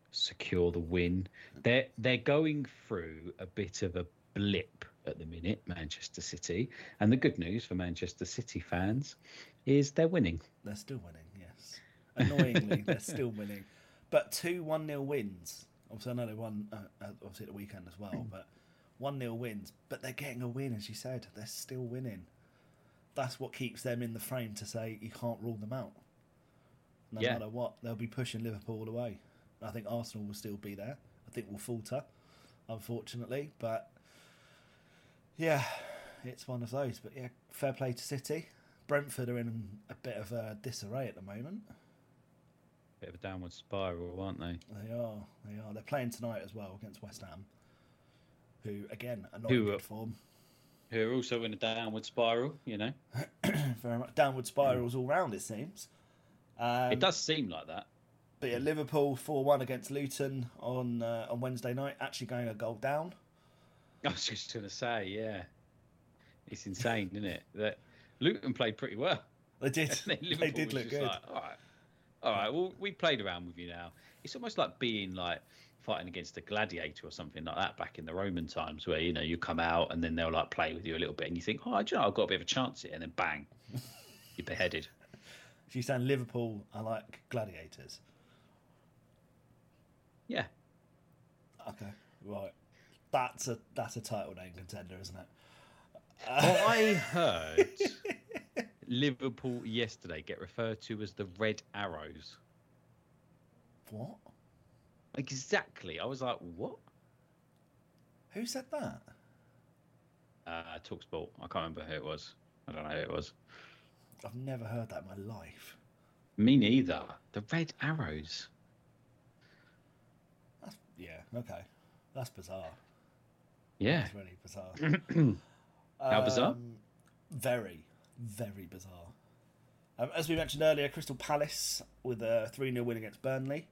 secure the win. They're they're going through a bit of a blip at the minute, Manchester City. And the good news for Manchester City fans is they're winning. They're still winning, yes. Annoyingly, they're still winning. But two one nil wins. Obviously, I know they won uh, obviously at the weekend as well, but one nil wins. But they're getting a win, as you said. They're still winning. That's what keeps them in the frame to say you can't rule them out. No yeah. matter what, they'll be pushing Liverpool all the way. I think Arsenal will still be there. I think we'll falter, unfortunately. But, yeah, it's one of those. But, yeah, fair play to City. Brentford are in a bit of a disarray at the moment. Bit of a downward spiral, aren't they? They are. They are. They're playing tonight as well against West Ham, who, again, are not who in good are, form. Who are also in a downward spiral, you know. Very much. Downward spirals all round, it seems. Um, it does seem like that. But yeah, Liverpool four one against Luton on uh, on Wednesday night, actually going a goal down. I was just going to say, yeah. It's insane, isn't it? That Luton played pretty well. They did. they did look good. Like, all right, all right. Well, we played around with you now. It's almost like being like fighting against a gladiator or something like that back in the Roman times, where you know you come out and then they'll like play with you a little bit, and you think, oh, do you know, I've got a bit of a chance here, and then bang, you're beheaded. So you're saying Liverpool are like gladiators? Yeah. Okay. Right. That's a that's a title name contender, isn't it? Well, I heard Liverpool yesterday get referred to as the Red Arrows. What? Exactly. I was like, what? Who said that? Uh, TalkSport. I can't remember who it was. I don't know who it was. I've never heard that in my life. Me neither. The Red Arrows. That's, yeah, okay. That's bizarre. Yeah. That's really bizarre. How um, bizarre? Very, very bizarre. Um, as we mentioned earlier, Crystal Palace with a three nil win against Burnley.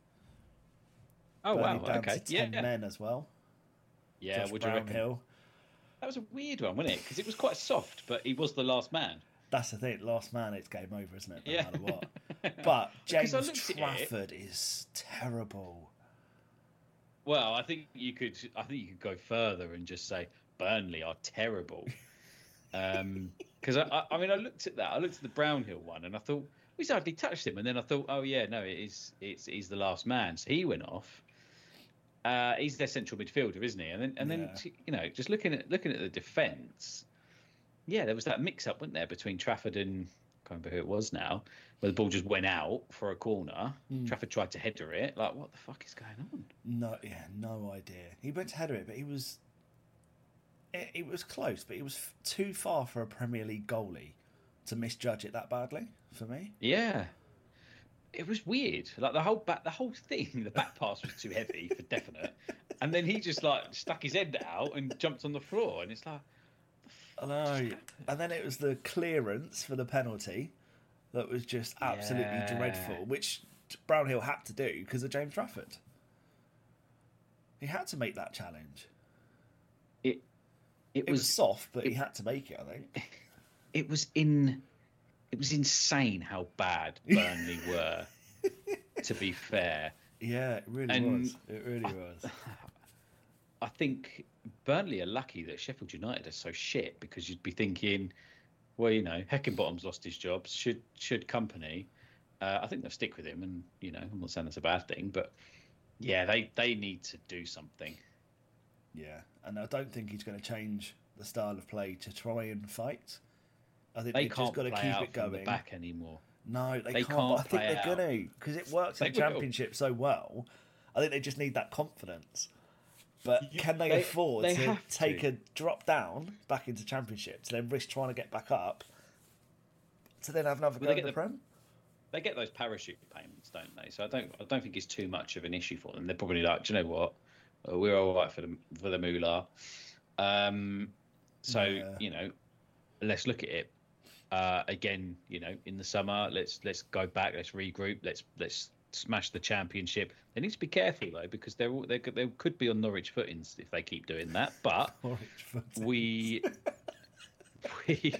Oh, Burnley wow. Down Okay. to ten yeah. men as well. Yeah, Josh would you reckon? Brownhill. That was a weird one, wasn't it? Because it was quite soft, but he was the last man. That's the thing. Last man, it's game over, isn't it? No yeah. matter what. But James it, Trafford is terrible. Well, I think you could. I think you could go further and just say Burnley are terrible. Um, because I, I mean, I looked at that. I looked at the Brownhill one, and I thought we hardly touched him. And then I thought, oh yeah, no, it is. It's he's the last man. So he went off. Uh, he's their central midfielder, isn't he? And then, and then, yeah. you know, just looking at looking at the defence. Yeah, there was that mix-up, wasn't there, between Trafford and I can't remember who it was now, where the ball just went out for a corner. Mm. Trafford tried to header it. Like, what the fuck is going on? No, yeah, no idea. He went to header it, but he was, it, it was close, but he was f- too far for a Premier League goalie to misjudge it that badly for me. Yeah, it was weird. Like the whole back, the whole thing, the back pass was too heavy for definite, and then he just like stuck his head out and jumped on the floor, and it's like. I know. And then it was the clearance for the penalty that was just absolutely yeah. dreadful, which Brownhill had to do because of James Trafford. He had to make that challenge. It it, it was, was soft, but it, he had to make it, I think. It was in it was insane how bad Burnley were, to be fair. Yeah, it really and was. It really I, was. I think Burnley are lucky that Sheffield United are so shit, because you'd be thinking, well, you know, Heckingbottom's lost his job. Should should Company? Uh, I think they'll stick with him, and you know, I'm not saying that's a bad thing, but yeah, they they need to do something. Yeah, and I don't think he's going to change the style of play to try and fight. I think they they've can't just got to play keep out it going from the back anymore. No, they, they can't. can't But I think they're out. going to, because it works in the Championship so well. I think they just need that confidence. But can they, they afford they to take to. a drop down back into Championship to then risk trying to get back up to then have another well, go in the, the Prem? They get those parachute payments, don't they? So I don't, I don't think it's too much of an issue for them. They're probably like, do you know what? We're all right for the for the moolah. Um, so yeah. you know, let's look at it uh, again. You know, in the summer, let's let's go back. Let's regroup. Let's let's smash the Championship. They need to be careful though, because they're they they could be on Norwich footings if they keep doing that. But we we.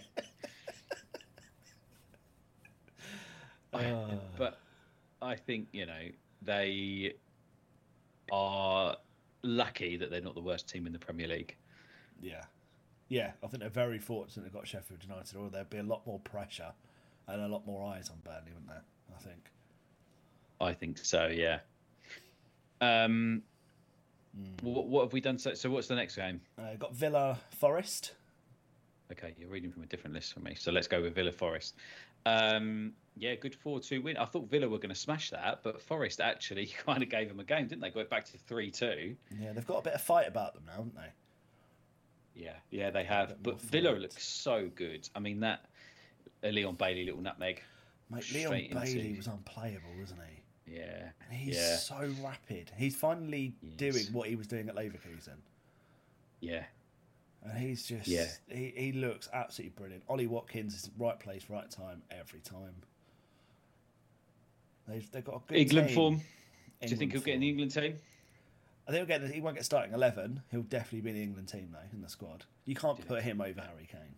uh. But I think, you know, they are lucky that they're not the worst team in the Premier League. Yeah. Yeah, I think they're very fortunate they've got Sheffield United, or there'd be a lot more pressure and a lot more eyes on Burnley, wouldn't there? I think. I think so, yeah. Um, mm. what, what have we done? So, so what's the next game? Uh, got Villa Forest. Okay, you're reading from a different list from me. So let's go with Villa Forest. Um, yeah, good four two win. I thought Villa were going to smash that, but Forest actually kind of gave them a game, didn't they? Go back to three two. Yeah, they've got a bit of fight about them now, haven't they? Yeah, yeah, they have. But Villa looks so good. I mean, that uh, Leon Bailey little nutmeg. Mate, Leon Bailey into... was unplayable, wasn't he? Yeah. And he's yeah. so rapid. He's finally yes. doing what he was doing at Leverkusen. Yeah. And he's just, yeah. he, he looks absolutely brilliant. Ollie Watkins is right place, right time, every time. They've, they've got a good England team. form. England Do you think he'll form. get in the England team? I think he'll get, he won't get starting eleven. He'll definitely be in the England team, though, in the squad. You can't put him over Harry Kane.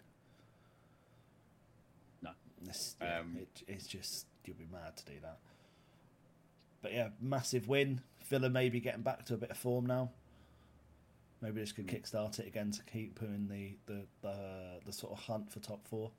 No. It's, yeah, um, it, it's just, you'll be mad to do that. But yeah, massive win. Villa maybe getting back to a bit of form now. Maybe this could kickstart it again to keep him in the, the, the, the sort of hunt for top four.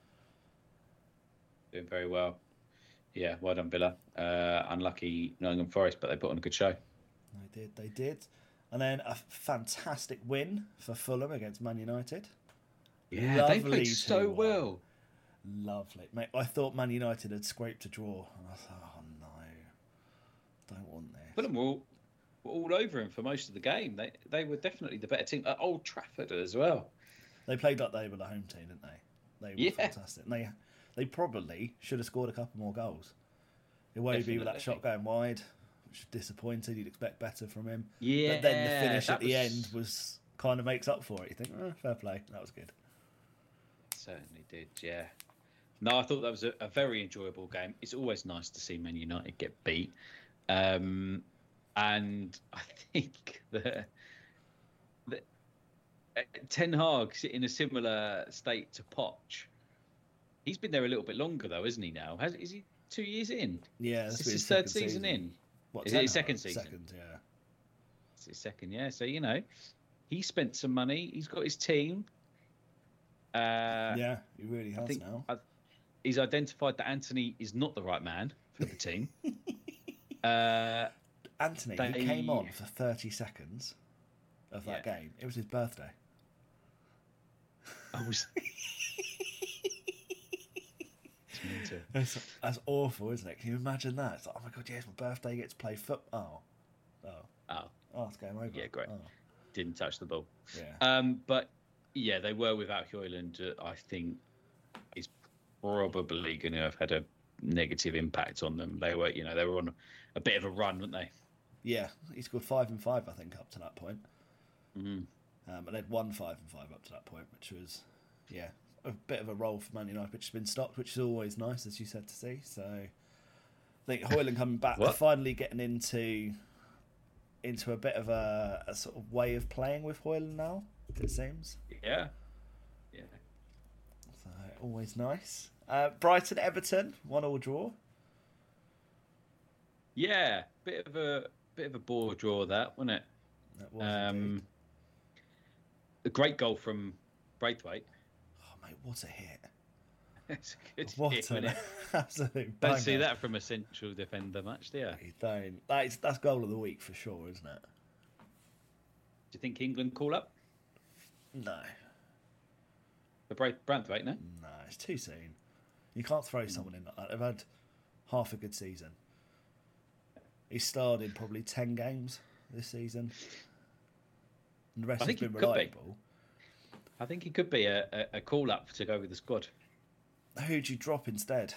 Doing very well. Yeah, well done, Villa. Uh, unlucky Nottingham Forest, but they put on a good show. They did, they did. And then a fantastic win for Fulham against Man United. Yeah, Lovely they played so two one. well. Lovely. Mate, I thought Man United had scraped a draw. And I thought, oh no, don't want this. Fulham were all, were all over him for most of the game. They they were definitely the better team. At Old Trafford as well. They played like they were the home team, didn't they? They were yeah. fantastic. And they, they probably should have scored a couple more goals. Iwobi with that shot going wide, which is disappointed. You'd expect better from him. Yeah, but then the finish at the was... end was kind of makes up for it. You think, oh, fair play, that was good. Certainly did, yeah. No, I thought that was a, a very enjoyable game. It's always nice to see Man United get beat, um, and I think that the, uh, Ten Hag's in a similar state to Poch. He's been there a little bit longer though, isn't he? Now, Has, is he two years in? Yeah, this is his, his third season, season in. What, is it his second season? Second, yeah. It's his second, yeah. So you know, he spent some money. He's got his team. Uh, yeah, he really has I think, now. I, he's identified that Anthony is not the right man for the team. uh, Anthony, they... he came on for thirty seconds of that yeah. game. It was his birthday. I was. That's, that's awful, isn't it? Can you imagine that? It's like, oh my god, yes, my birthday gets to play football. Oh, oh, oh, oh, it's game over. Yeah, great. Oh. Didn't touch the ball. Yeah. Um, but yeah, they were without Højlund. Uh, I think is probably going to have had a negative impact on them. They were, you know, they were on a bit of a run, weren't they? Yeah, he scored five and five, I think, up to that point. Mm-hmm. Um, and they'd won five and five up to that point, which was, yeah, a bit of a role for Man United, which has been stopped, which is always nice, as you said, to see. So I think Højlund coming back, they're finally getting into into a bit of a, a sort of way of playing with Højlund now, it seems. Yeah. Yeah. So always nice. Uh, Brighton, Everton, one all draw. Yeah, bit of a bit of a bore draw that, wasn't it? That was um, a great goal from Braithwaite. Oh mate, what a hit! It's a good what hit, an it? absolute Don't banger. see that from a central defender much, do you? You don't. That's that's goal of the week for sure, isn't it? Do you think England call up? No. For Braith- Braithwaite, no? No, it's too soon. You can't throw someone in like that. They've had half a good season. He starred in probably ten games this season. And the rest I think has been he could reliable. Be. I think he could be a, a, a call-up to go with the squad. Who'd you drop instead?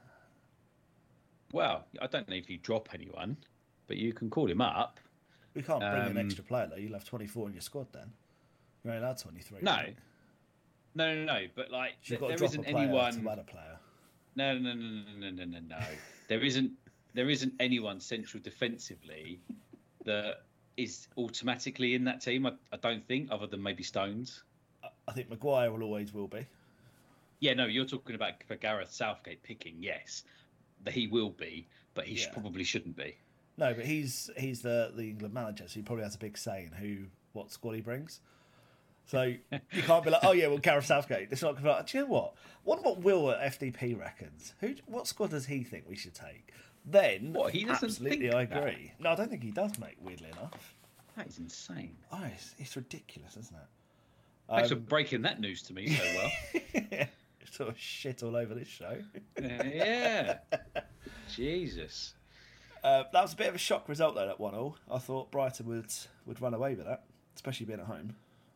Well, I don't know if you drop anyone, but you can call him up. We can't bring um, an extra player, though. You'll have twenty-four in your squad then. You're only allowed twenty-three. No. Right? No, no, no. But, like, so you've th- got there to drop isn't a player anyone... to add a player. No, no, no, no, no, no, no, no. There isn't, there isn't anyone central defensively that is automatically in that team, I, I don't think, other than maybe Stones. I think Maguire will always will be. Yeah, no, you're talking about for Gareth Southgate picking, yes. That he will be, but he Yeah. sh- probably shouldn't be. No, but he's he's the, the England manager, so he probably has a big say in who what squad he brings. So you can't be like, oh yeah, well, Gareth Southgate. It's not going to be like, do you know what? What about Will at F D P reckons? Who? What squad does he think we should take? Then, what, he doesn't absolutely, think I agree. that? No, I don't think he does, mate, weirdly enough. That is insane. Oh, it's, it's ridiculous, isn't it? Thanks Um, for breaking that news to me so well. Sort of shit all over this show. Yeah. Jesus. Uh, that was a bit of a shock result, though, that one all. I thought Brighton would, would run away with that, especially being at home.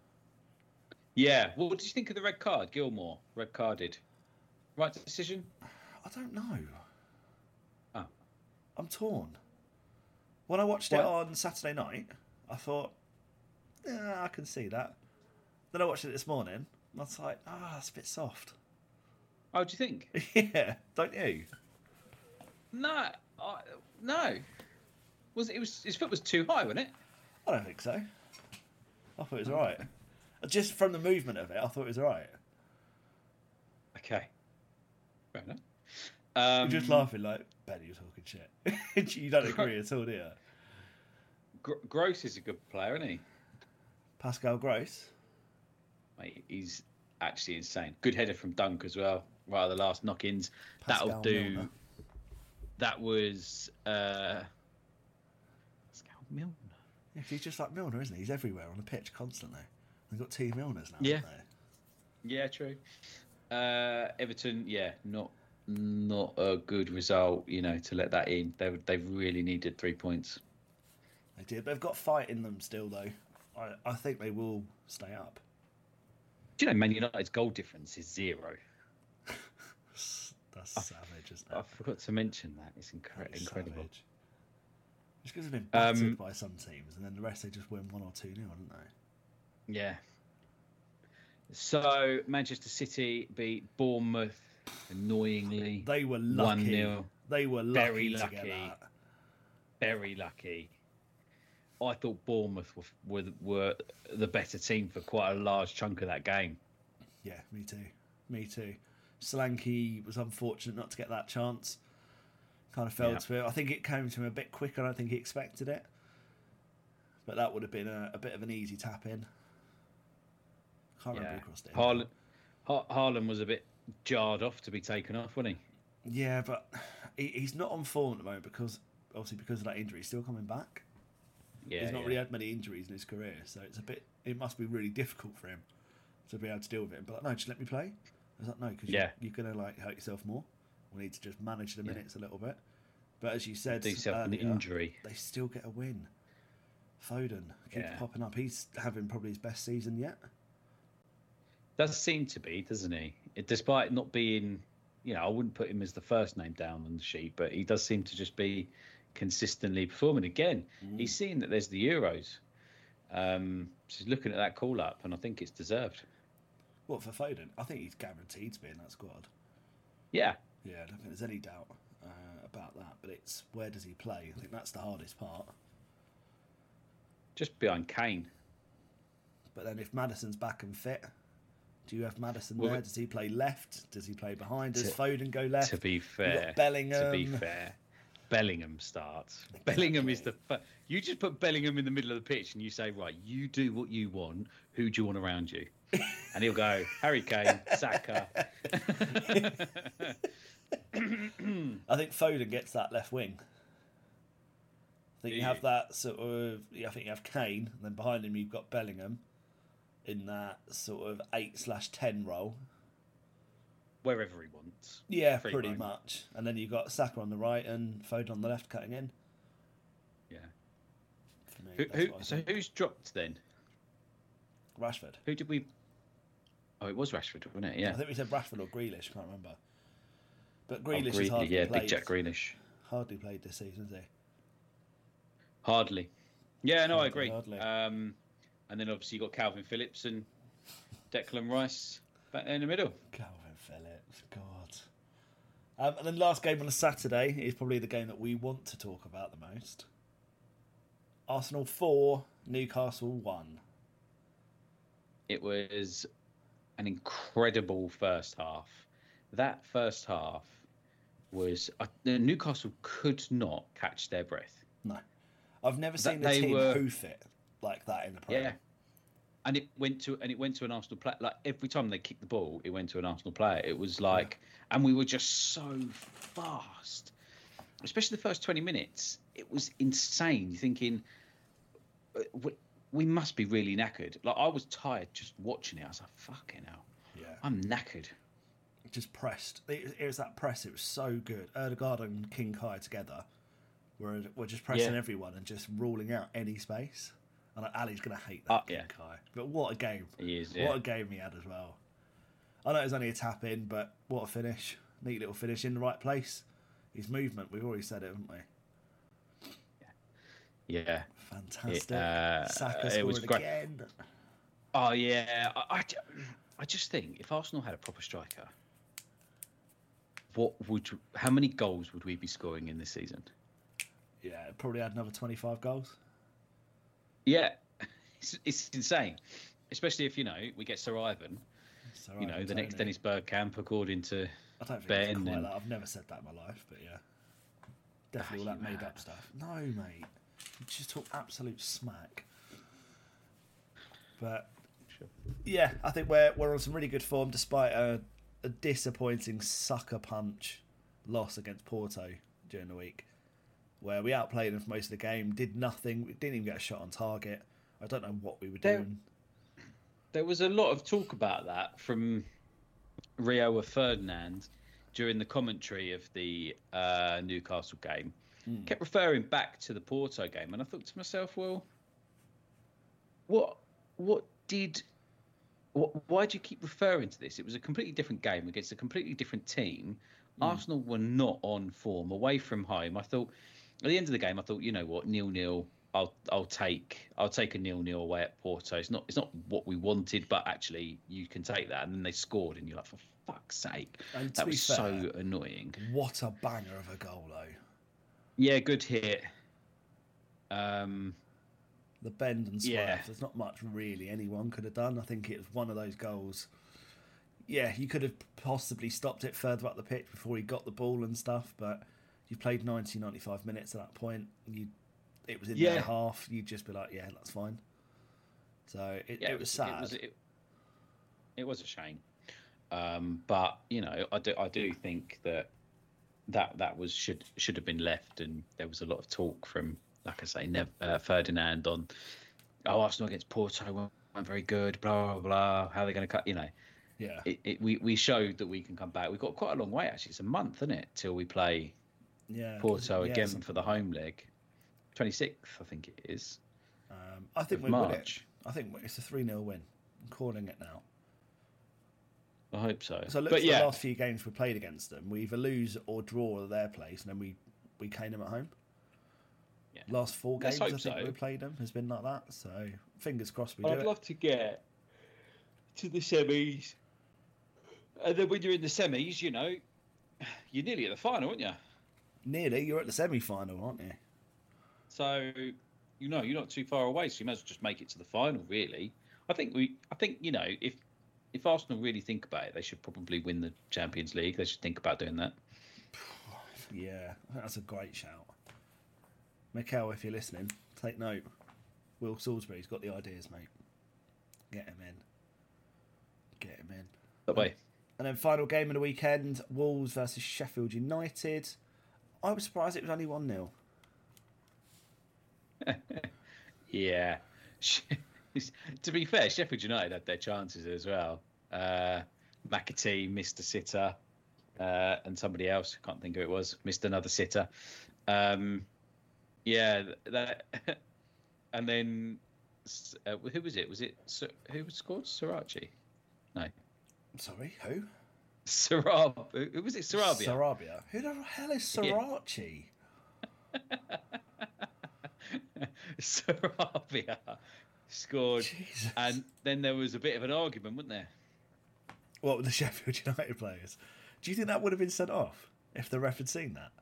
Yeah. Well, what did you think of the red card? Gilmore, red carded. Right decision? I don't know. Oh. I'm torn. When I watched What? it on Saturday night, I thought, yeah, I can see that. Then I watched it this morning, and I was like, ah, oh, that's a bit soft. Oh, do you think? Yeah, don't you? No. I, no. Was it, it was his foot was too high, wasn't it? I don't think so. I thought it was all right. Just from the movement of it, I thought it was all right. Okay. Fair enough. Um, You're just laughing like, Ben, you're talking shit. You don't agree at all, do you? Gr- Gross is a good player, isn't he? Pascal Gross? Mate, he's actually insane. Good header from Dunk as well. Right at the last knock-ins. Pascal That'll do. Milner. That was uh, Pascal Milner. Yeah, 'cause he's just like Milner, isn't he? He's everywhere on the pitch constantly. We've got two Milners now, Yeah. haven't they? Yeah, true. Uh, Everton, yeah, not not a good result. You know, to let that in, they they really needed three points. They did, but they've got fight in them still, though. I, I think they will stay up. Do you know Man United's goal difference is zero? That's I, savage, isn't it? I forgot to mention that. It's incre- That is incredible. savage. It's because they've been battered Um, by some teams, and then the rest they just win one or two nil, haven't they? Yeah. So Manchester City beat Bournemouth annoyingly. They were lucky. one nil. They were lucky Very to lucky. get that. Very lucky. I thought Bournemouth were, were were the better team for quite a large chunk of that game. Yeah, me too. Me too. Solanke was unfortunate not to get that chance. Kind of fell Yeah. to it. I think it came to him a bit quicker. I don't think he expected it. But that would have been a, a bit of an easy tap in. Can't remember Yeah. who crossed it. Haaland, ha- Haaland was a bit jarred off to be taken off, wasn't he? Yeah, but he, he's not on form at the moment because obviously because of that injury. He's still coming back. Yeah, he's not yeah. really had many injuries in his career, so it's a bit. It must be really difficult for him to be able to deal with it. But like, no, just let me play. I was like, no, because Yeah. you're, you're going to like hurt yourself more. We need to just manage the Yeah. minutes a little bit. But as you said, Do yourself an earlier, injury. they still get a win. Foden keeps Yeah. popping up. He's having probably his best season yet. Does seem to be, doesn't he? It, despite not being, you know, I wouldn't put him as the first name down on the sheet, but he does seem to just be consistently performing. Again, Mm. he's seeing that there's the Euros. Um, so he's looking at that call up, and I think it's deserved. What for Foden? I think he's guaranteed to be in that squad. Yeah. Yeah, I don't think there's any doubt uh, about that. But it's where does he play? I think that's the hardest part. Just behind Kane. But then if Maddison's back and fit, do you have Madison Well, there? Does he play left? Does he play behind? Does To- Foden go left? To be You've fair, got Bellingham. to be fair, Bellingham starts. Bellingham is the. Fir- you just put Bellingham in the middle of the pitch and you say, right, you do what you want. Who do you want around you? And he'll go Harry Kane, Saka. I think Foden gets that left wing. I think Do you have you? that sort of. I think you have Kane, and then behind him you've got Bellingham in that sort of eight slash ten role. Wherever he wants. Yeah, Free pretty roam. much. And then you've got Saka on the right and Foden on the left, cutting in. Yeah. For me, Who, that's who, what I so think. who's dropped then? Rashford. Who did we? Oh, it was Rashford, wasn't it? Yeah. I think we said Rashford or Grealish. Can't remember. But Oh, Grealish has Grealish, hardly yeah, played. big Jack Grealish. Hardly played this season, has he? Hardly. Yeah, no, I Hardly, agree. hardly. Um, and then obviously you got Calvin Phillips and Declan Rice back there in the middle. Calvin Phillips, God. Um, and then last game on a Saturday is probably the game that we want to talk about the most. Arsenal four, Newcastle one. It was an incredible first half. That first half was uh, Newcastle could not catch their breath. No. I've never That seen a they team were- hoof it like that in the Premier. Yeah. And it went to and it went to an Arsenal player. Like every time they kicked the ball, it went to an Arsenal player. It was like, yeah. And we were just so fast, especially the first twenty minutes. It was insane. You're thinking, we, we must be really knackered. Like I was tired just watching it. I was like, fucking hell, yeah, I'm knackered. Just pressed. It, it was that press. It was so good. Erdegaard and King Kai together were were just pressing Yeah. everyone and just ruling out any space. And like, Ali's going to hate that, Uh, King yeah. Kai. But what a game. He is, What yeah. a game he had as well. I know it was only a tap in, but what a finish. Neat little finish in the right place. His movement, we've already said it, haven't we? Yeah. Fantastic. It, uh, Saka it scored was great. again. Oh, yeah. I, I, I just think if Arsenal had a proper striker, what would how many goals would we be scoring in this season? Yeah, probably had another twenty-five goals. Yeah, it's, it's insane, especially if you know we get Sir Ivan. Sir you know Ivan the next Toney. Dennis Bergkamp, according to I don't think Ben. it's quite and, that. I've never said that in my life, but yeah. Definitely Ah, all that you made up have. stuff. No, mate. You just talk absolute smack. But yeah, I think we're we're on some really good form despite a, a disappointing sucker punch loss against Porto during the week, where we outplayed them for most of the game, did nothing, we didn't even get a shot on target. I don't know what we were There- doing. There was a lot of talk about that from Rio Ferdinand during the commentary of the uh, Newcastle game. Mm. Kept referring back to the Porto game, and I thought to myself, well, what what did what, why do you keep referring to this? It was a completely different game against a completely different team. Mm. Arsenal were not on form away from home. I thought at the end of the game, I thought, you know what, nil nil. I'll I'll take I'll take a nil nil away at Porto. It's not it's not what we wanted, but actually you can take that. And then they scored, and you're like, for fuck's sake, And to that be was fair, so annoying. What a banger of a goal, though. Yeah, good hit. Um, The bend and swerve. Yeah. There's not much really anyone could have done. I think it was one of those goals. Yeah, you could have possibly stopped it further up the pitch before he got the ball and stuff, but you played ninety, ninety-five minutes at that point. You, it was in Yeah. their half. You'd just be like, yeah, that's fine. So it, yeah, it was sad. It was, it, it was a shame, um, but you know, I do I do think that that that was should should have been left, and there was a lot of talk from, like I say, Nev, uh, Ferdinand on, oh, Arsenal against Porto weren't, weren't very good, blah blah blah. How are they going to cut? You know, yeah. It, it, we we showed that we can come back. We've got quite a long way actually. It's a month, isn't it, till we play Yeah, Porto yeah, again something for the like that. home leg. twenty-sixth, I think it is. Um, I think of we win it. March. I think it's a three nil win. I'm calling it now. I hope so. So look but at yeah, the last few games we played against them. We either lose or draw at their place, and then we, we cane them at home. Yeah. Last four Let's games I hope think so. we played them has been like that. So fingers crossed we I'd do it. love to get to the semis, and then when you're in the semis, you know, you're nearly at the final, aren't you? Nearly, you're at the semi-final, aren't you? So, you know, you're not too far away, so you might as well just make it to the final, really. I think we, I think you know, if if Arsenal really think about it, they should probably win the Champions League. They should think about doing that. Yeah, I think that's a great shout. Mikel, if you're listening, take note. Will Salisbury's got the ideas, mate. Get him in. Get him in. That way. And then final game of the weekend, Wolves versus Sheffield United. I was surprised it was only one nil. Yeah. To be fair, Sheffield United had their chances as well. Uh, McAtee missed a sitter, uh, and somebody else, I can't think who it was, missed another sitter. Um, yeah, that, and then uh, who was it? Was it who scored? Sriracha? No. Sorry, who? Sarab. Who was it? Sarabia. Sarabia. Who the hell is Sriracha? Sarabia scored, Jesus. and then there was a bit of an argument, wasn't there? What with the Sheffield United players? Do you think that would have been sent off if the ref had seen that?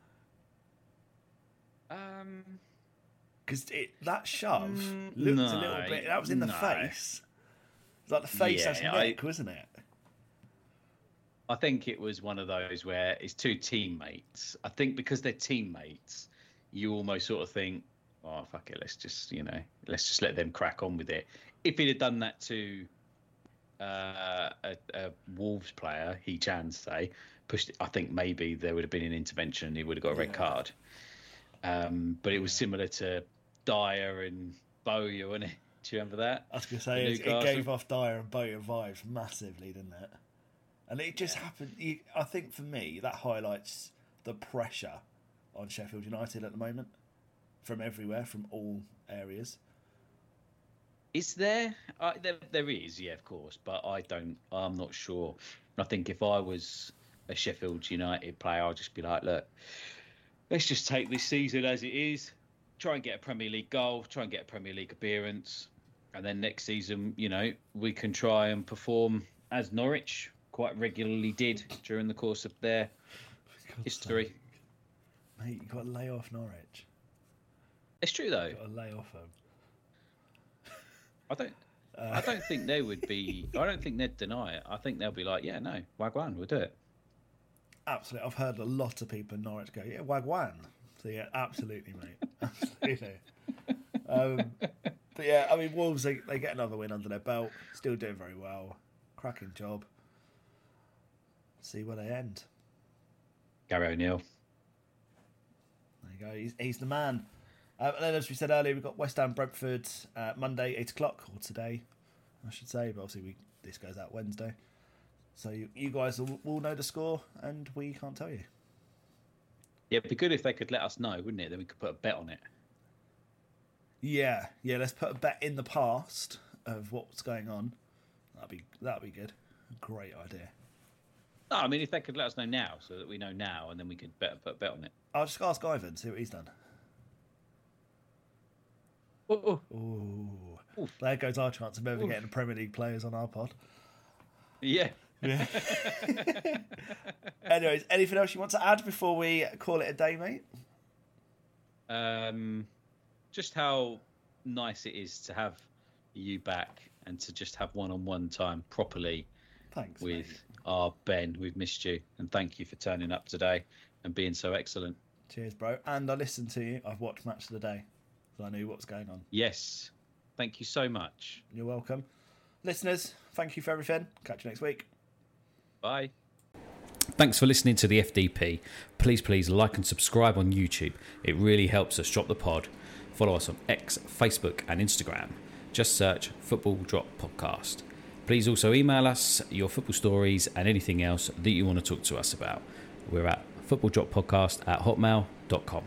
Um, Because that shove Mm, looked no, a little bit. That was in the no. face. It's like the face Yeah, has I- neck, wasn't it? I think it was one of those where it's two teammates. I think because they're teammates, you almost sort of think, oh, fuck it, let's just, you know, let's just let them crack on with it. If he'd have done that to uh, a, a Wolves player, He Chan, say, pushed it, I think maybe there would have been an intervention and he would have got a red yeah. card. Um, but it was similar to Dyer and Bowyer, wasn't it? Do you remember that? I was going to say, it, it gave off Dyer and Bowyer vibes massively, didn't it? And it just yeah. happened. You, I think for me, that highlights the pressure on Sheffield United at the moment from everywhere, from all areas. Is there? Uh, there? There is, yeah, of course. But I don't, I'm not sure. I think if I was a Sheffield United player, I'd just be like, look, let's just take this season as it is. Try and get a Premier League goal. Try and get a Premier League appearance. And then next season, you know, we can try and perform as Norwich quite regularly did during the course of their history. Sake. Mate, you've got to lay off Norwich. It's true, though. You've got to lay off them. I don't uh, I don't think they would be... I don't think they'd deny it. I think they'll be like, yeah, no, Wagwan, we'll do it. Absolutely. I've heard a lot of people in Norwich go, yeah, Wagwan. So, yeah, absolutely, mate. Absolutely. um, but, yeah, I mean, Wolves, they, they get another win under their belt. Still doing very well. Cracking job. See where they end. Gary O'Neill. There you go. He's, he's the man. Um, and then, as we said earlier, we've got West Ham Brentford uh, Monday, eight o'clock, or today, I should say. But obviously, we, this goes out Wednesday. So you, you guys will, will know the score, and we can't tell you. Yeah, it'd be good if they could let us know, wouldn't it? Then we could put a bet on it. Yeah, yeah. Let's put a bet in the past of what's going on. That'd be that'd be good. Great idea. No, I mean, if they could let us know now, so that we know now, and then we could bet, put a bet on it. I'll just ask Ivan, see what he's done. Ooh. Ooh. There goes our chance of ever Ooh. getting Premier League players on our pod. Yeah. Yeah. Anyways, anything else you want to add before we call it a day, mate? Um, just how nice it is to have you back and to just have one-on-one time properly. Thanks, with mate. our Ben. We've missed you, and thank you for turning up today and being so excellent. Cheers, bro. And I listened to you. I've watched Match of the Day, so I knew what was going on. Yes. Thank you so much. You're welcome. Listeners, thank you for everything. Catch you next week. Bye. Thanks for listening to the F D P. Please, please like and subscribe on YouTube. It really helps us drop the pod. Follow us on X, Facebook and Instagram. Just search Football Drop Podcast. Please also email us your football stories and anything else that you want to talk to us about. We're at footballdroppodcast at hotmail dot com.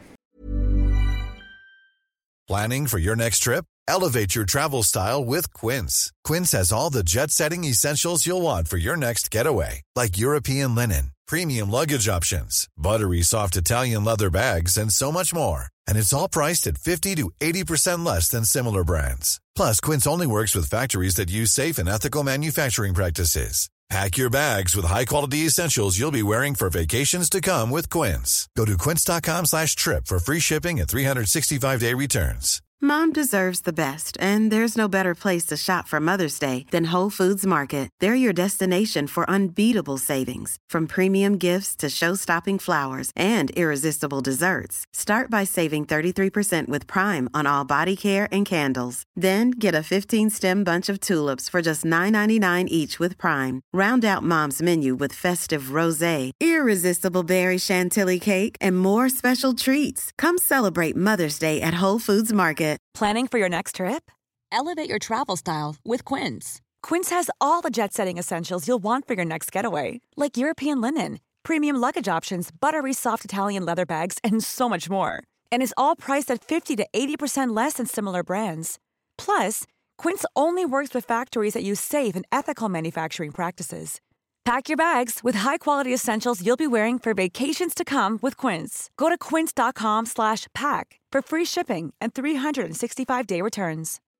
Planning for your next trip? Elevate your travel style with Quince. Quince has all the jet-setting essentials you'll want for your next getaway, like European linen, premium luggage options, buttery soft Italian leather bags, and so much more. And it's all priced at fifty to eighty percent less than similar brands. Plus, Quince only works with factories that use safe and ethical manufacturing practices. Pack your bags with high-quality essentials you'll be wearing for vacations to come with Quince. Go to quince.com slash trip for free shipping and three sixty-five day returns. Mom deserves the best, and there's no better place to shop for Mother's Day than Whole Foods Market. They're your destination for unbeatable savings, from premium gifts to show-stopping flowers and irresistible desserts. Start by saving thirty-three percent with Prime on all body care and candles. Then get a fifteen-stem bunch of tulips for just nine ninety-nine each with Prime. Round out Mom's menu with festive rosé, irresistible berry chantilly cake, and more special treats. Come celebrate Mother's Day at Whole Foods Market. Planning for your next trip? Elevate your travel style with Quince. Quince has all the jet-setting essentials you'll want for your next getaway, like European linen, premium luggage options, buttery soft Italian leather bags, and so much more. And is all priced at fifty to eighty percent less than similar brands. Plus, Quince only works with factories that use safe and ethical manufacturing practices. Pack your bags with high-quality essentials you'll be wearing for vacations to come with Quince. Go to quince.com slash pack for free shipping and three sixty-five day returns.